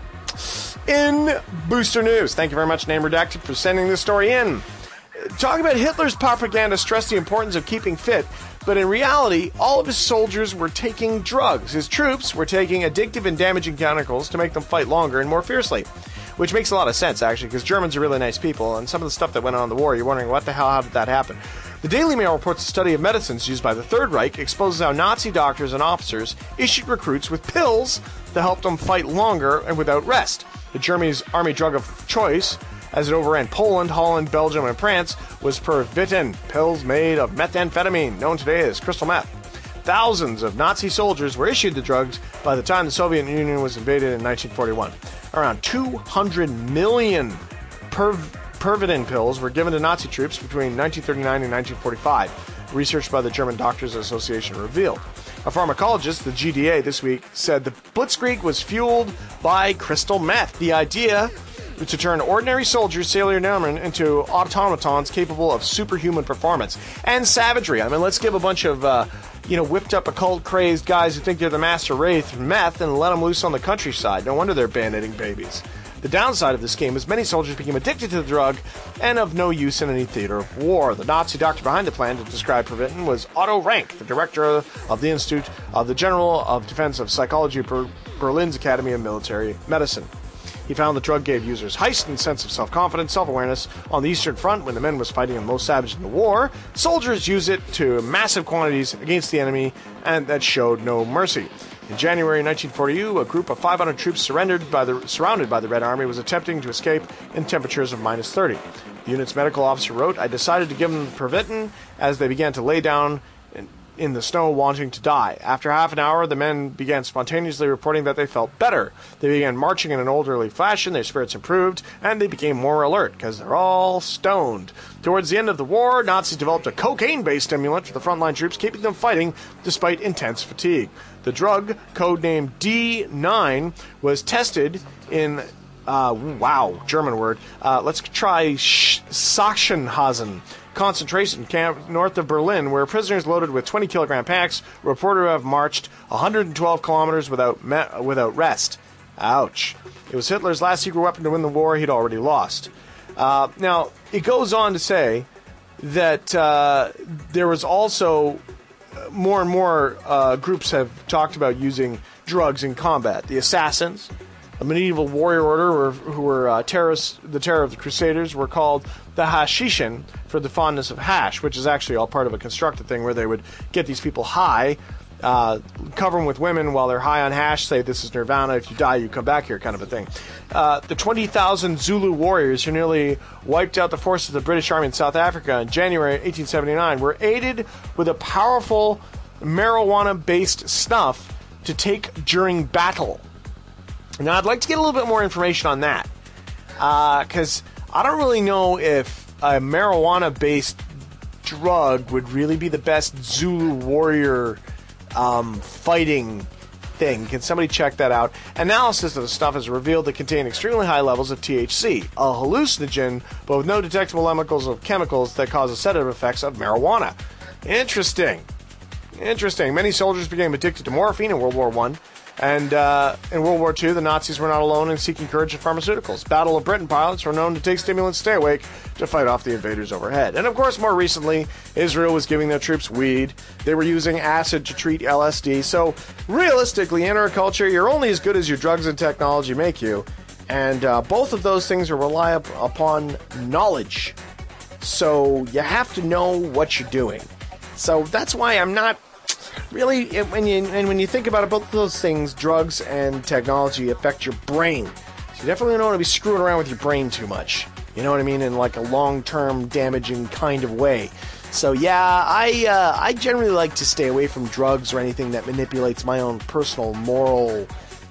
In booster news, thank you very much, Name Redacted, for sending this story in. Talking about Hitler's propaganda stressed the importance of keeping fit, but in reality, all of his soldiers were taking drugs. His troops were taking addictive and damaging chemicals to make them fight longer and more fiercely. Which makes a lot of sense, actually, because Germans are really nice people, and some of the stuff that went on in the war, you're wondering, what the hell, how did that happen? The Daily Mail reports a study of medicines used by the Third Reich exposes how Nazi doctors and officers issued recruits with pills to help them fight longer and without rest. The Germany's army drug of choice, as it overran Poland, Holland, Belgium, and France, was Pervitin, pills made of methamphetamine, known today as crystal meth. Thousands of Nazi soldiers were issued the drugs by the time the Soviet Union was invaded in nineteen forty-one. Around two hundred million Perv- Pervitin pills were given to Nazi troops between nineteen thirty-nine and nineteen forty-five, research by the German Doctors Association revealed. A pharmacologist, the G D A, this week said the blitzkrieg was fueled by crystal meth. The idea to turn ordinary soldiers, sailor airmen, into automatons capable of superhuman performance and savagery. I mean, let's give a bunch of, uh, you know, whipped up occult crazed guys who think they're the master wraith meth and let them loose on the countryside. No wonder they're bayoneting babies. The downside of this scheme is many soldiers became addicted to the drug and of no use in any theater of war. The Nazi doctor behind the plan to describe Pervitin was Otto Rank, the director of the Institute of the General of Defense of Psychology at Berlin's Academy of Military Medicine. He found the drug gave users heightened sense of self-confidence, self-awareness. On the Eastern Front, when the men was fighting the most savage in the war, soldiers used it to massive quantities against the enemy, and that showed no mercy. In January nineteen forty-two, a group of five hundred troops surrendered by the, surrounded by the Red Army was attempting to escape in temperatures of minus thirty. The unit's medical officer wrote, "I decided to give them Pervitin as they began to lay down in, in the snow wanting to die. After half an hour, the men began spontaneously reporting that they felt better. They began marching in an orderly fashion, their spirits improved, and they became more alert because they're all stoned." Towards the end of the war, Nazis developed a cocaine-based stimulant for the frontline troops, keeping them fighting despite intense fatigue. The drug, codenamed D nine, was tested in, uh, wow, German word. Uh, let's try Sachsenhausen concentration camp north of Berlin, where prisoners loaded with twenty kilogram packs were reported to have marched one hundred twelve kilometers without me- without rest. Ouch. It was Hitler's last secret weapon to win the war he'd already lost. Uh, now, it goes on to say that uh, there was also more and more uh, groups have talked about using drugs in combat. The Assassins, a medieval warrior order were, who were uh, terrorists, the terror of the Crusaders, were called the Hashishin for the fondness of hash, which is actually all part of a constructed thing where they would get these people high, uh, cover them with women while they're high on hash, say this is nirvana, if you die you come back here kind of a thing. Uh, the twenty thousand Zulu warriors who nearly wiped out the forces of the British Army in South Africa in January eighteen seventy-nine were aided with a powerful marijuana-based snuff to take during battle. Now, I'd like to get a little bit more information on that, because uh, I don't really know if a marijuana-based drug would really be the best Zulu warrior um, fighting thing. Can somebody check that out? Analysis of the stuff has revealed they contain extremely high levels of T H C, a hallucinogen, but with no detectable chemicals of chemicals that cause the sedative effects of marijuana. Interesting. Interesting. Many soldiers became addicted to morphine in World War One. And uh, in World War Two, the Nazis were not alone in seeking courage in pharmaceuticals. Battle of Britain pilots were known to take stimulants to stay awake to fight off the invaders overhead. And of course, more recently, Israel was giving their troops weed. They were using acid to treat L S D. So realistically, in our culture, you're only as good as your drugs and technology make you. And uh, both of those things are rely up upon knowledge. So you have to know what you're doing. So that's why I'm not... Really, it, when you and when you think about it, both of those things, drugs and technology, affect your brain. So you definitely don't want to be screwing around with your brain too much. You know what I mean? In like a long-term, damaging kind of way. So yeah, I uh, I generally like to stay away from drugs or anything that manipulates my own personal moral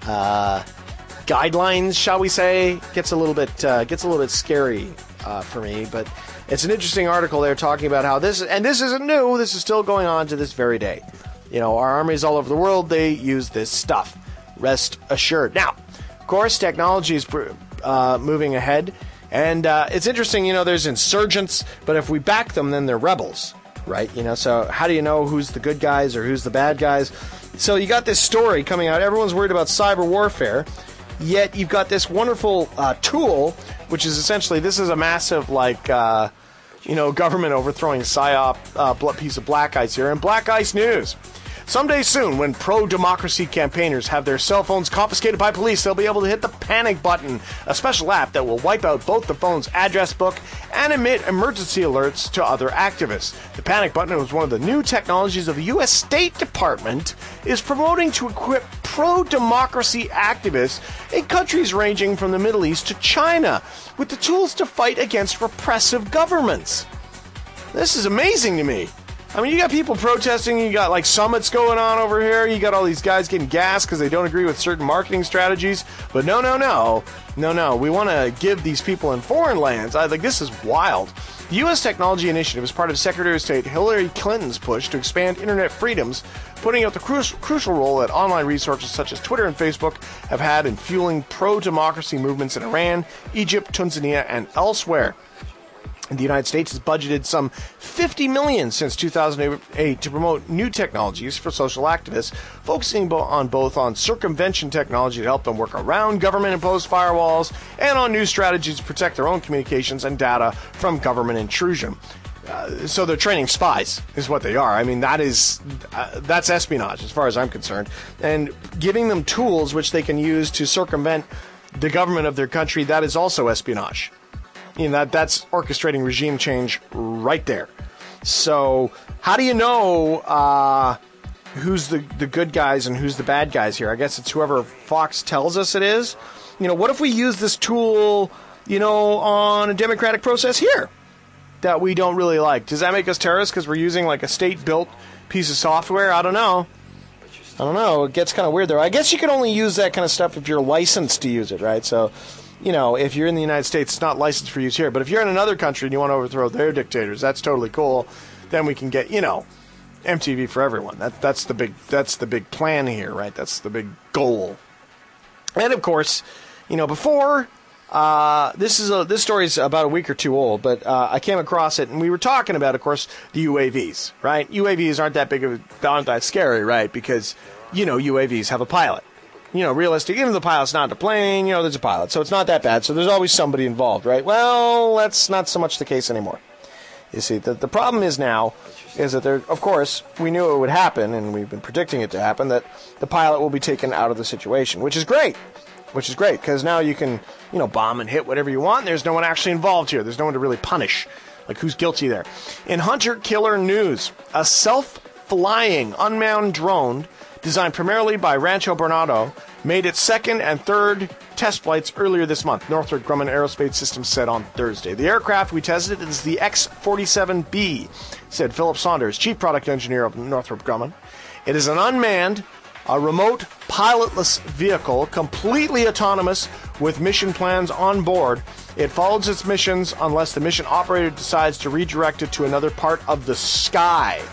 uh, guidelines, shall we say? Gets a little bit uh, gets a little bit scary uh, for me, but it's an interesting article there talking about how this, and this isn't new. This is still going on to this very day. You know, our armies all over the world, they use this stuff. Rest assured. Now, of course, technology is uh, moving ahead. And uh, it's interesting, you know, there's insurgents, but if we back them, then they're rebels, right? You know, so how do you know who's the good guys or who's the bad guys? So you got this story coming out. Everyone's worried about cyber warfare. Yet you've got this wonderful uh, tool, which is essentially, this is a massive, like... Uh, you know, government overthrowing PSYOP uh, piece of black ice here. And Black Ice News. Someday soon, when pro-democracy campaigners have their cell phones confiscated by police, they'll be able to hit the panic button, a special app that will wipe out both the phone's address book and emit emergency alerts to other activists. The panic button is one of the new technologies of the U S State Department is promoting to equip pro-democracy activists in countries ranging from the Middle East to China with the tools to fight against repressive governments. This is amazing to me. I mean, you got people protesting, you got like summits going on over here, you got all these guys getting gassed because they don't agree with certain marketing strategies, but no, no, no, no, no, we want to give these people in foreign lands. I think this is wild. The U S Technology Initiative is part of Secretary of State Hillary Clinton's push to expand internet freedoms, putting out the cru- crucial role that online resources such as Twitter and Facebook have had in fueling pro-democracy movements in Iran, Egypt, Tanzania, and elsewhere. The United States has budgeted some fifty million dollars since two thousand eight to promote new technologies for social activists, focusing bo- on both on circumvention technology to help them work around government-imposed firewalls and on new strategies to protect their own communications and data from government intrusion. Uh, so they're training spies, is what they are. I mean, that is uh, that's espionage, as far as I'm concerned, and giving them tools which they can use to circumvent the government of their country. That is also espionage. You know, that that's orchestrating regime change right there. So how do you know uh, who's the, the good guys and who's the bad guys here? I guess it's whoever Fox tells us it is. You know, what if we use this tool, you know, on a democratic process here that we don't really like? Does that make us terrorists because we're using like a state-built piece of software? I don't know. I don't know. It gets kind of weird there. I guess you can only use that kind of stuff if you're licensed to use it, right? So... You know, if you're in the United States, it's not licensed for use here. But if you're in another country and you want to overthrow their dictators, that's totally cool. Then we can get, you know, M T V for everyone. That that's the big that's the big plan here, right? That's the big goal. And of course, you know, before uh, this is a, this story is about a week or two old, but uh, I came across it and we were talking about, of course, the U A Vs, right? U A Vs aren't that big of aren't that scary, right? Because you know, U A Vs have a pilot. You know, realistic, even if the pilot's not the plane, you know, there's a pilot. So it's not that bad. So there's always somebody involved, right? Well, that's not so much the case anymore. You see, the, the problem is now is that there, of course, we knew it would happen, and we've been predicting it to happen, that the pilot will be taken out of the situation, which is great. Which is great, because now you can, you know, bomb and hit whatever you want. And there's no one actually involved here. There's no one to really punish. Like, who's guilty there? In hunter-killer news, a self-flying unmanned drone designed primarily by Rancho Bernardo, made its second and third test flights earlier this month, Northrop Grumman Aerospace Systems said on Thursday. The aircraft we tested is the X forty-seven B, said Philip Saunders, chief product engineer of Northrop Grumman. It is an unmanned, a remote, pilotless vehicle, completely autonomous, with mission plans on board. It follows its missions unless the mission operator decides to redirect it to another part of the sky.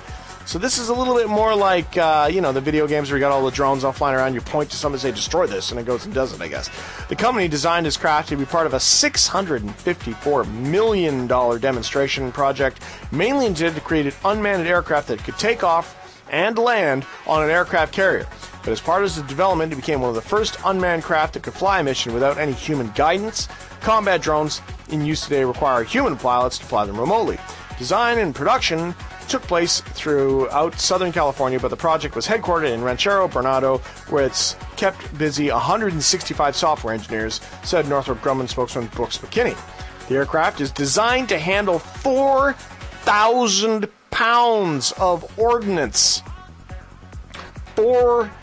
So this is a little bit more like, uh, you know, the video games where you got all the drones all flying around, you point to something and say, destroy this, and it goes and does it, I guess. The company designed this craft to be part of a six hundred fifty-four million dollars demonstration project, mainly intended to create an unmanned aircraft that could take off and land on an aircraft carrier. But as part of the development, it became one of the first unmanned craft that could fly a mission without any human guidance. Combat drones in use today require human pilots to fly them remotely. Design and production took place throughout Southern California, but the project was headquartered in Rancho Bernardo, where it's kept busy one hundred sixty-five software engineers, said Northrop Grumman spokesman Brooks McKinney. The aircraft is designed to handle four thousand pounds of ordnance. four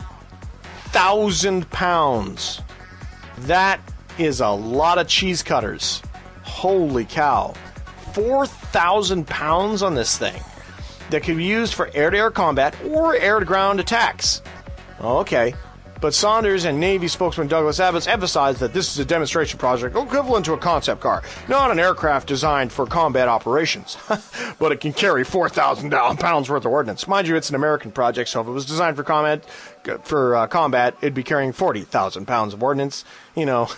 thousand pounds. That is a lot of cheese cutters. Holy cow. four thousand pounds on this thing that could be used for air-to-air combat or air-to-ground attacks. Okay. But Saunders and Navy spokesman Douglas Abbott emphasized that this is a demonstration project equivalent to a concept car, not an aircraft designed for combat operations. But it can carry four thousand pounds worth of ordnance. Mind you, it's an American project, so if it was designed for combat, for uh, combat, it'd be carrying forty thousand pounds of ordnance. You know,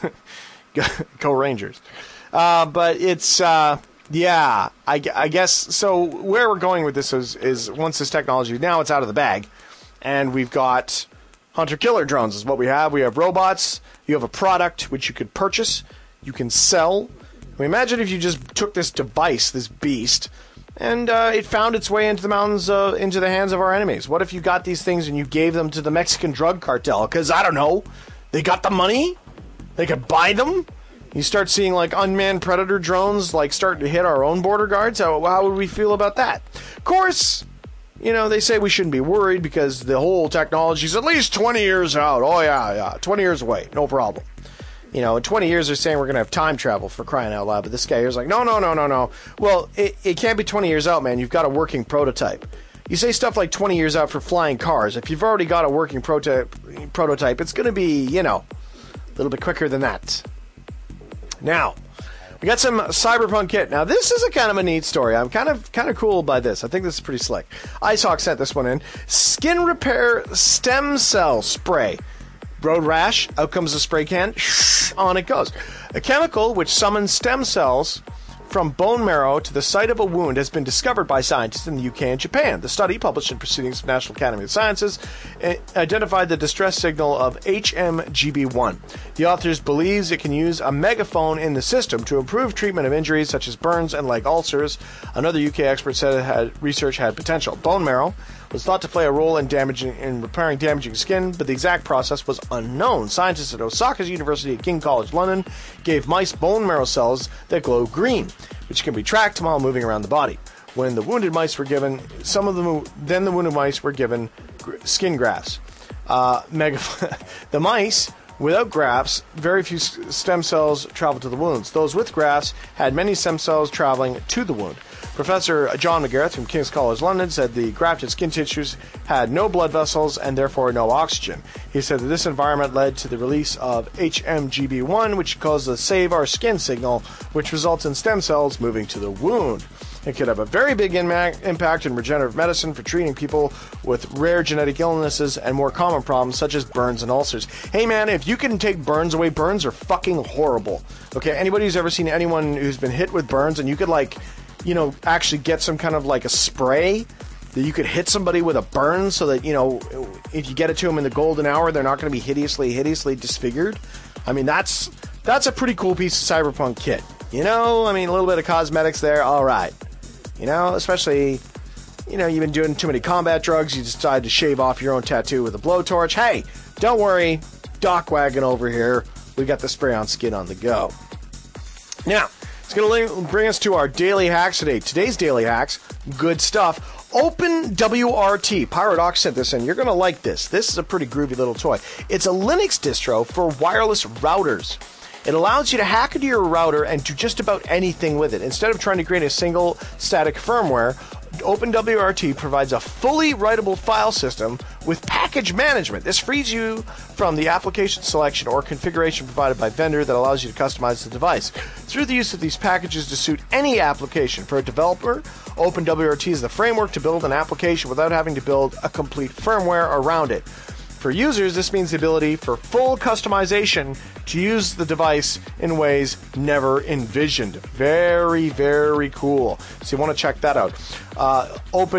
go Rangers. Uh, but it's... Uh, Yeah, I, I guess, so where we're going with this is, is once this technology, now it's out of the bag, and we've got hunter-killer drones is what we have. We have robots, you have a product which you could purchase, you can sell. I mean, imagine if you just took this device, this beast, and uh, it found its way into the mountains, uh, into the hands of our enemies. What if you got these things and you gave them to the Mexican drug cartel? Because, I don't know, they got the money? They could buy them? You start seeing, like, unmanned predator drones, like, starting to hit our own border guards. How, how would we feel about that? Of course, you know, they say we shouldn't be worried because the whole technology is at least twenty years out. Oh, yeah, yeah, twenty years away. No problem. You know, in twenty years, they're saying we're going to have time travel, for crying out loud. But this guy here's like, no, no, no, no, no. Well, it, it can't be twenty years out, man. You've got a working prototype. You say stuff like twenty years out for flying cars. If you've already got a working prototype, prototype, it's going to be, you know, a little bit quicker than that. Now, we got some Cyberpunk kit. Now, this is a kind of a neat story. I'm kind of kind of cool by this. I think this is pretty slick. IceHawk sent this one in. Skin repair stem cell spray. Road rash, out comes the spray can. Shh, on it goes. A chemical which summons stem cells from bone marrow to the site of a wound has been discovered by scientists in the U K and Japan. The study, published in Proceedings of the National Academy of Sciences, identified the distress signal of H M G B one. The authors believes it can use a megaphone in the system to improve treatment of injuries such as burns and leg ulcers. Another U K expert said it had, research had potential. Bone marrow was thought to play a role in damaging in repairing damaging skin, but the exact process was unknown. Scientists at Osaka's University at King College London gave mice bone marrow cells that glow green, which can be tracked while moving around the body. When the wounded mice were given, some of them, then the wounded mice were given skin grafts. Uh, mega, the mice without grafts, very few stem cells traveled to the wounds. Those with grafts had many stem cells traveling to the wound. Professor John McGareth from King's College London said the grafted skin tissues had no blood vessels and therefore no oxygen. He said that this environment led to the release of H M G B one, which causes the save our skin signal, which results in stem cells moving to the wound. It could have a very big impact in regenerative medicine for treating people with rare genetic illnesses and more common problems such as burns and ulcers. Hey man, if you can take burns away, burns are fucking horrible. Okay, anybody who's ever seen anyone who's been hit with burns and you could like, you know, actually get some kind of like a spray that you could hit somebody with a burn so that, you know, if you get it to them in the golden hour, they're not going to be hideously, hideously disfigured. I mean, that's that's a pretty cool piece of cyberpunk kit. You know, I mean, a little bit of cosmetics there, all right. You know, especially, you know, you've been doing too many combat drugs, you decide to shave off your own tattoo with a blowtorch. Hey, don't worry, Doc Wagon over here, we got the spray-on skin on the go. Now, it's going to bring us to our daily hacks today. Today's daily hacks, good stuff. OpenWRT. Pyrodox sent this in. You're going to like this. This is a pretty groovy little toy. It's a Linux distro for wireless routers. It allows you to hack into your router and do just about anything with it. Instead of trying to create a single static firmware, OpenWRT provides a fully writable file system with package management. This frees you from the application selection or configuration provided by vendor that allows you to customize the device through the use of these packages to suit any application. For a developer, OpenWRT is the framework to build an application without having to build a complete firmware around it. For users, this means the ability for full customization to use the device in ways never envisioned. Very, very cool. So you want to check that out. Uh,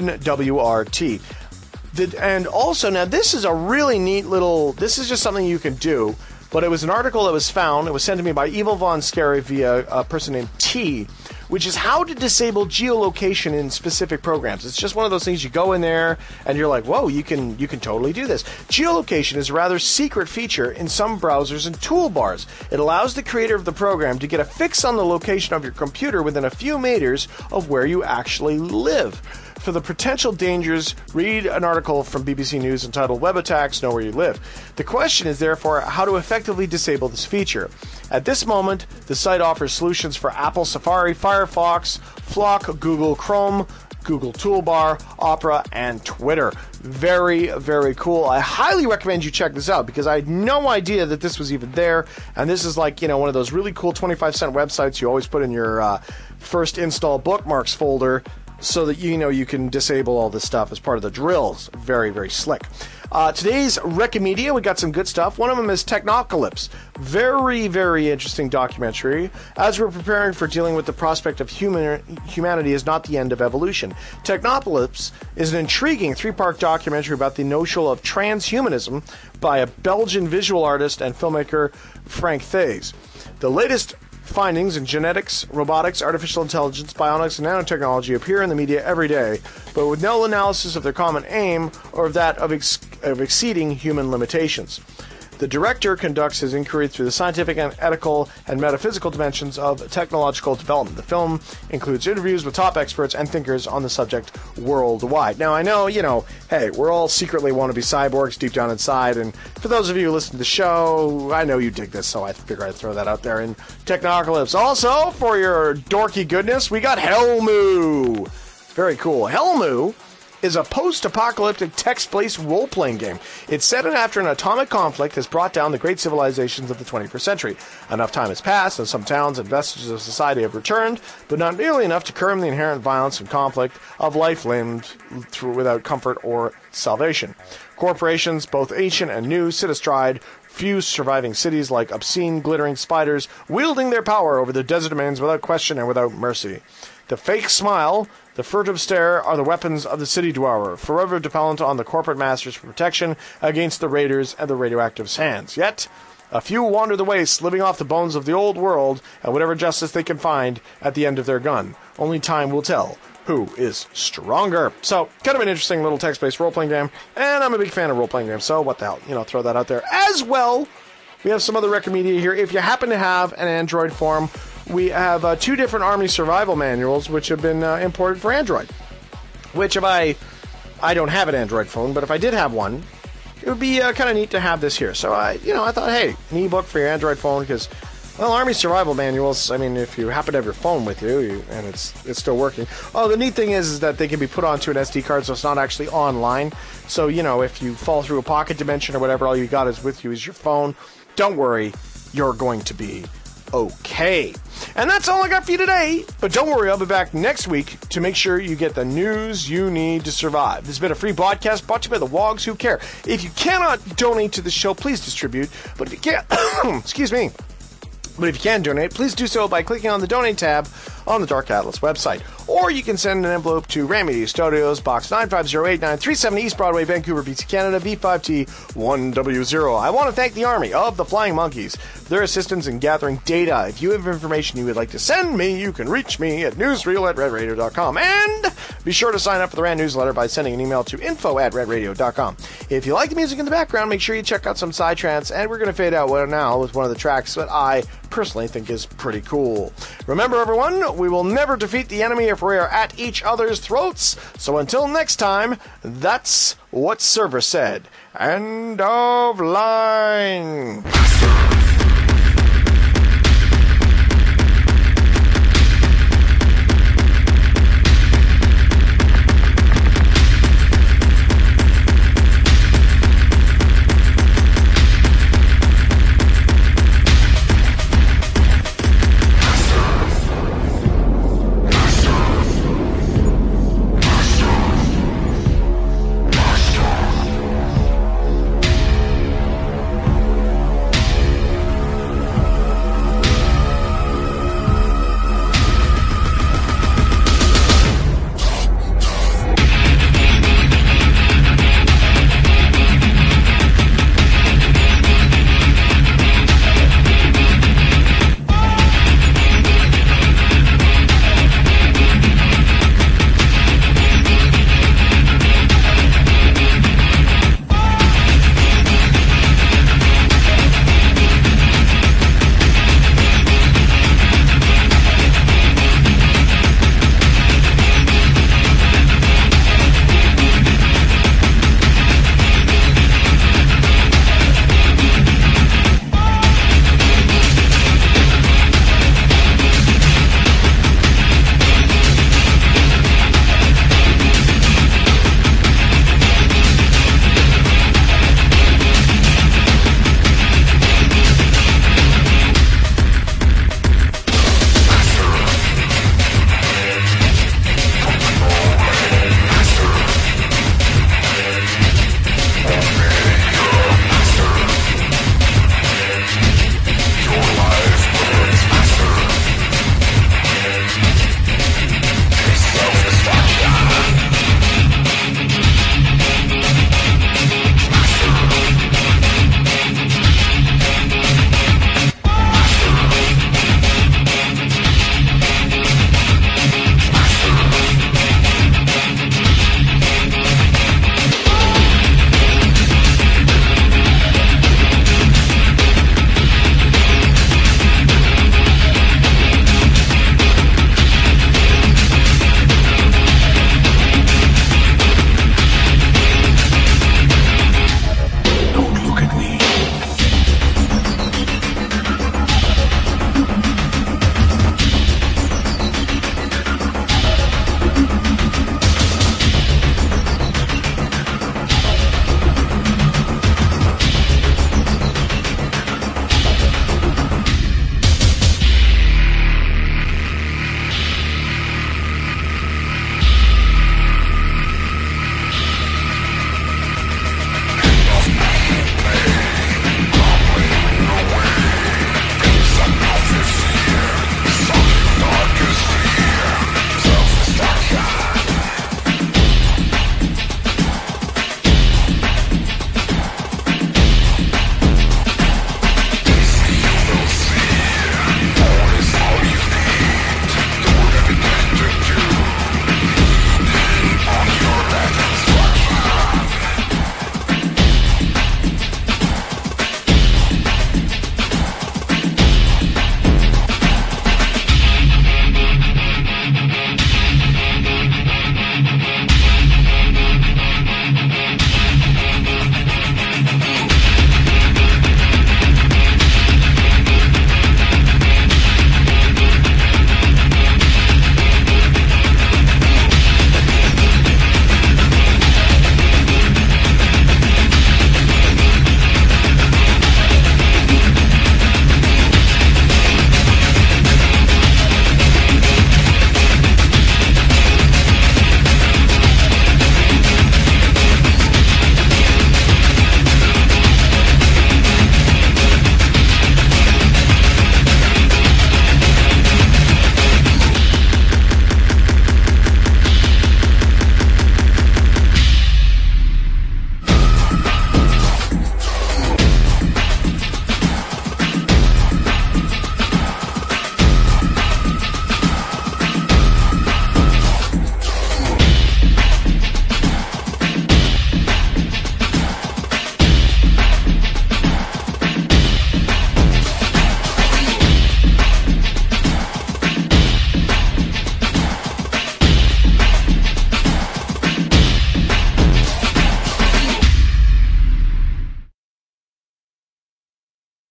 OpenWRT. The, and also, now this is a really neat little, this is just something you can do, but it was an article that was found, it was sent to me by Evil Von Scary via a person named T, which is how to disable geolocation in specific programs. It's just one of those things you go in there and you're like, whoa, you can you can totally do this. Geolocation is a rather secret feature in some browsers and toolbars. It allows the creator of the program to get a fix on the location of your computer within a few meters of where you actually live. For the potential dangers, read an article from B B C News entitled Web Attacks Know Where You Live. The question is therefore how to effectively disable this feature. At this moment, the site offers solutions for Apple Safari, Firefox, Flock, Google Chrome, Google Toolbar, Opera, and Twitter. Very, very cool. I highly recommend you check this out because I had no idea that this was even there. And this is like, you know, one of those really cool twenty-five cent websites you always put in your uh, first install bookmarks folder, so that you know you can disable all this stuff as part of the drills. Very, very slick. Uh, today's Recomedia, we got some good stuff. One of them is Technocalypse. Very, very interesting documentary. As we're preparing for dealing with the prospect of human humanity is not the end of evolution. Technocalypse is an intriguing three-part documentary about the notion of transhumanism by a Belgian visual artist and filmmaker, Frank Thays. The latest findings in genetics, robotics, artificial intelligence, bionics, and nanotechnology appear in the media every day, but with no analysis of their common aim or of that of, ex- of exceeding human limitations. The director conducts his inquiry through the scientific and ethical and metaphysical dimensions of technological development. The film includes interviews with top experts and thinkers on the subject worldwide. Now, I know, you know, hey, we're all secretly want to be cyborgs deep down inside, and for those of you who listen to the show, I know you dig this, so I figure I'd throw that out there in Technocalypse. Also, for your dorky goodness, we got Helmu. Very cool. Helmu is a post-apocalyptic text-based role-playing game. It's set in after an atomic conflict has brought down the great civilizations of the twenty-first century. Enough time has passed, and some towns and vestiges of society have returned, but not nearly enough to curb the inherent violence and conflict of life lived through without comfort or salvation. Corporations, both ancient and new, sit astride few surviving cities like obscene, glittering spiders, wielding their power over the desert domains without question and without mercy. The fake smile, the furtive stare are the weapons of the city dweller, forever dependent on the corporate masters for protection against the raiders and the radioactive sands. Yet, a few wander the wastes, living off the bones of the old world and whatever justice they can find at the end of their gun. Only time will tell who is stronger. So, kind of an interesting little text-based role-playing game, and I'm a big fan of role-playing games, so what the hell, you know, throw that out there. As well, we have some other Recomedia here. If you happen to have an Android form, we have uh, two different Army survival manuals which have been uh, imported for Android. Which, if I, I don't have an Android phone, but if I did have one, it would be uh, kind of neat to have this here. So, I, you know, I thought, hey, an ebook for your Android phone, because, well, Army survival manuals, I mean, if you happen to have your phone with you, you and it's it's still working. Oh, the neat thing is, is that they can be put onto an S D card, so it's not actually online. So, you know, if you fall through a pocket dimension or whatever, all you got is with you is your phone. Don't worry, you're going to be okay. And that's all I got for you today. But don't worry, I'll be back next week to make sure you get the news you need to survive. This has been a free broadcast brought to you by the Wogs Who Care. If you cannot donate to the show, please distribute. But if you can't, excuse me. But if you can donate, please do so by clicking on the Donate tab on the Dark Atlas website. Or you can send an envelope to Ram Media Studios, Box nine five zero eight nine three seven East Broadway, Vancouver, B C, Canada, V five T one W zero. I want to thank the Army of the Flying Monkeys for their assistance in gathering data. If you have information you would like to send me, you can reach me at newsreel at red radio dot com. And be sure to sign up for the Rand newsletter by sending an email to info at red radio dot com. If you like the music in the background, make sure you check out some Psytrance, and we're going to fade out now with one of the tracks that I personally think is pretty cool. Remember, everyone, we will never defeat the enemy if we are at each other's throats. So until next time, that's what Server said. End of line.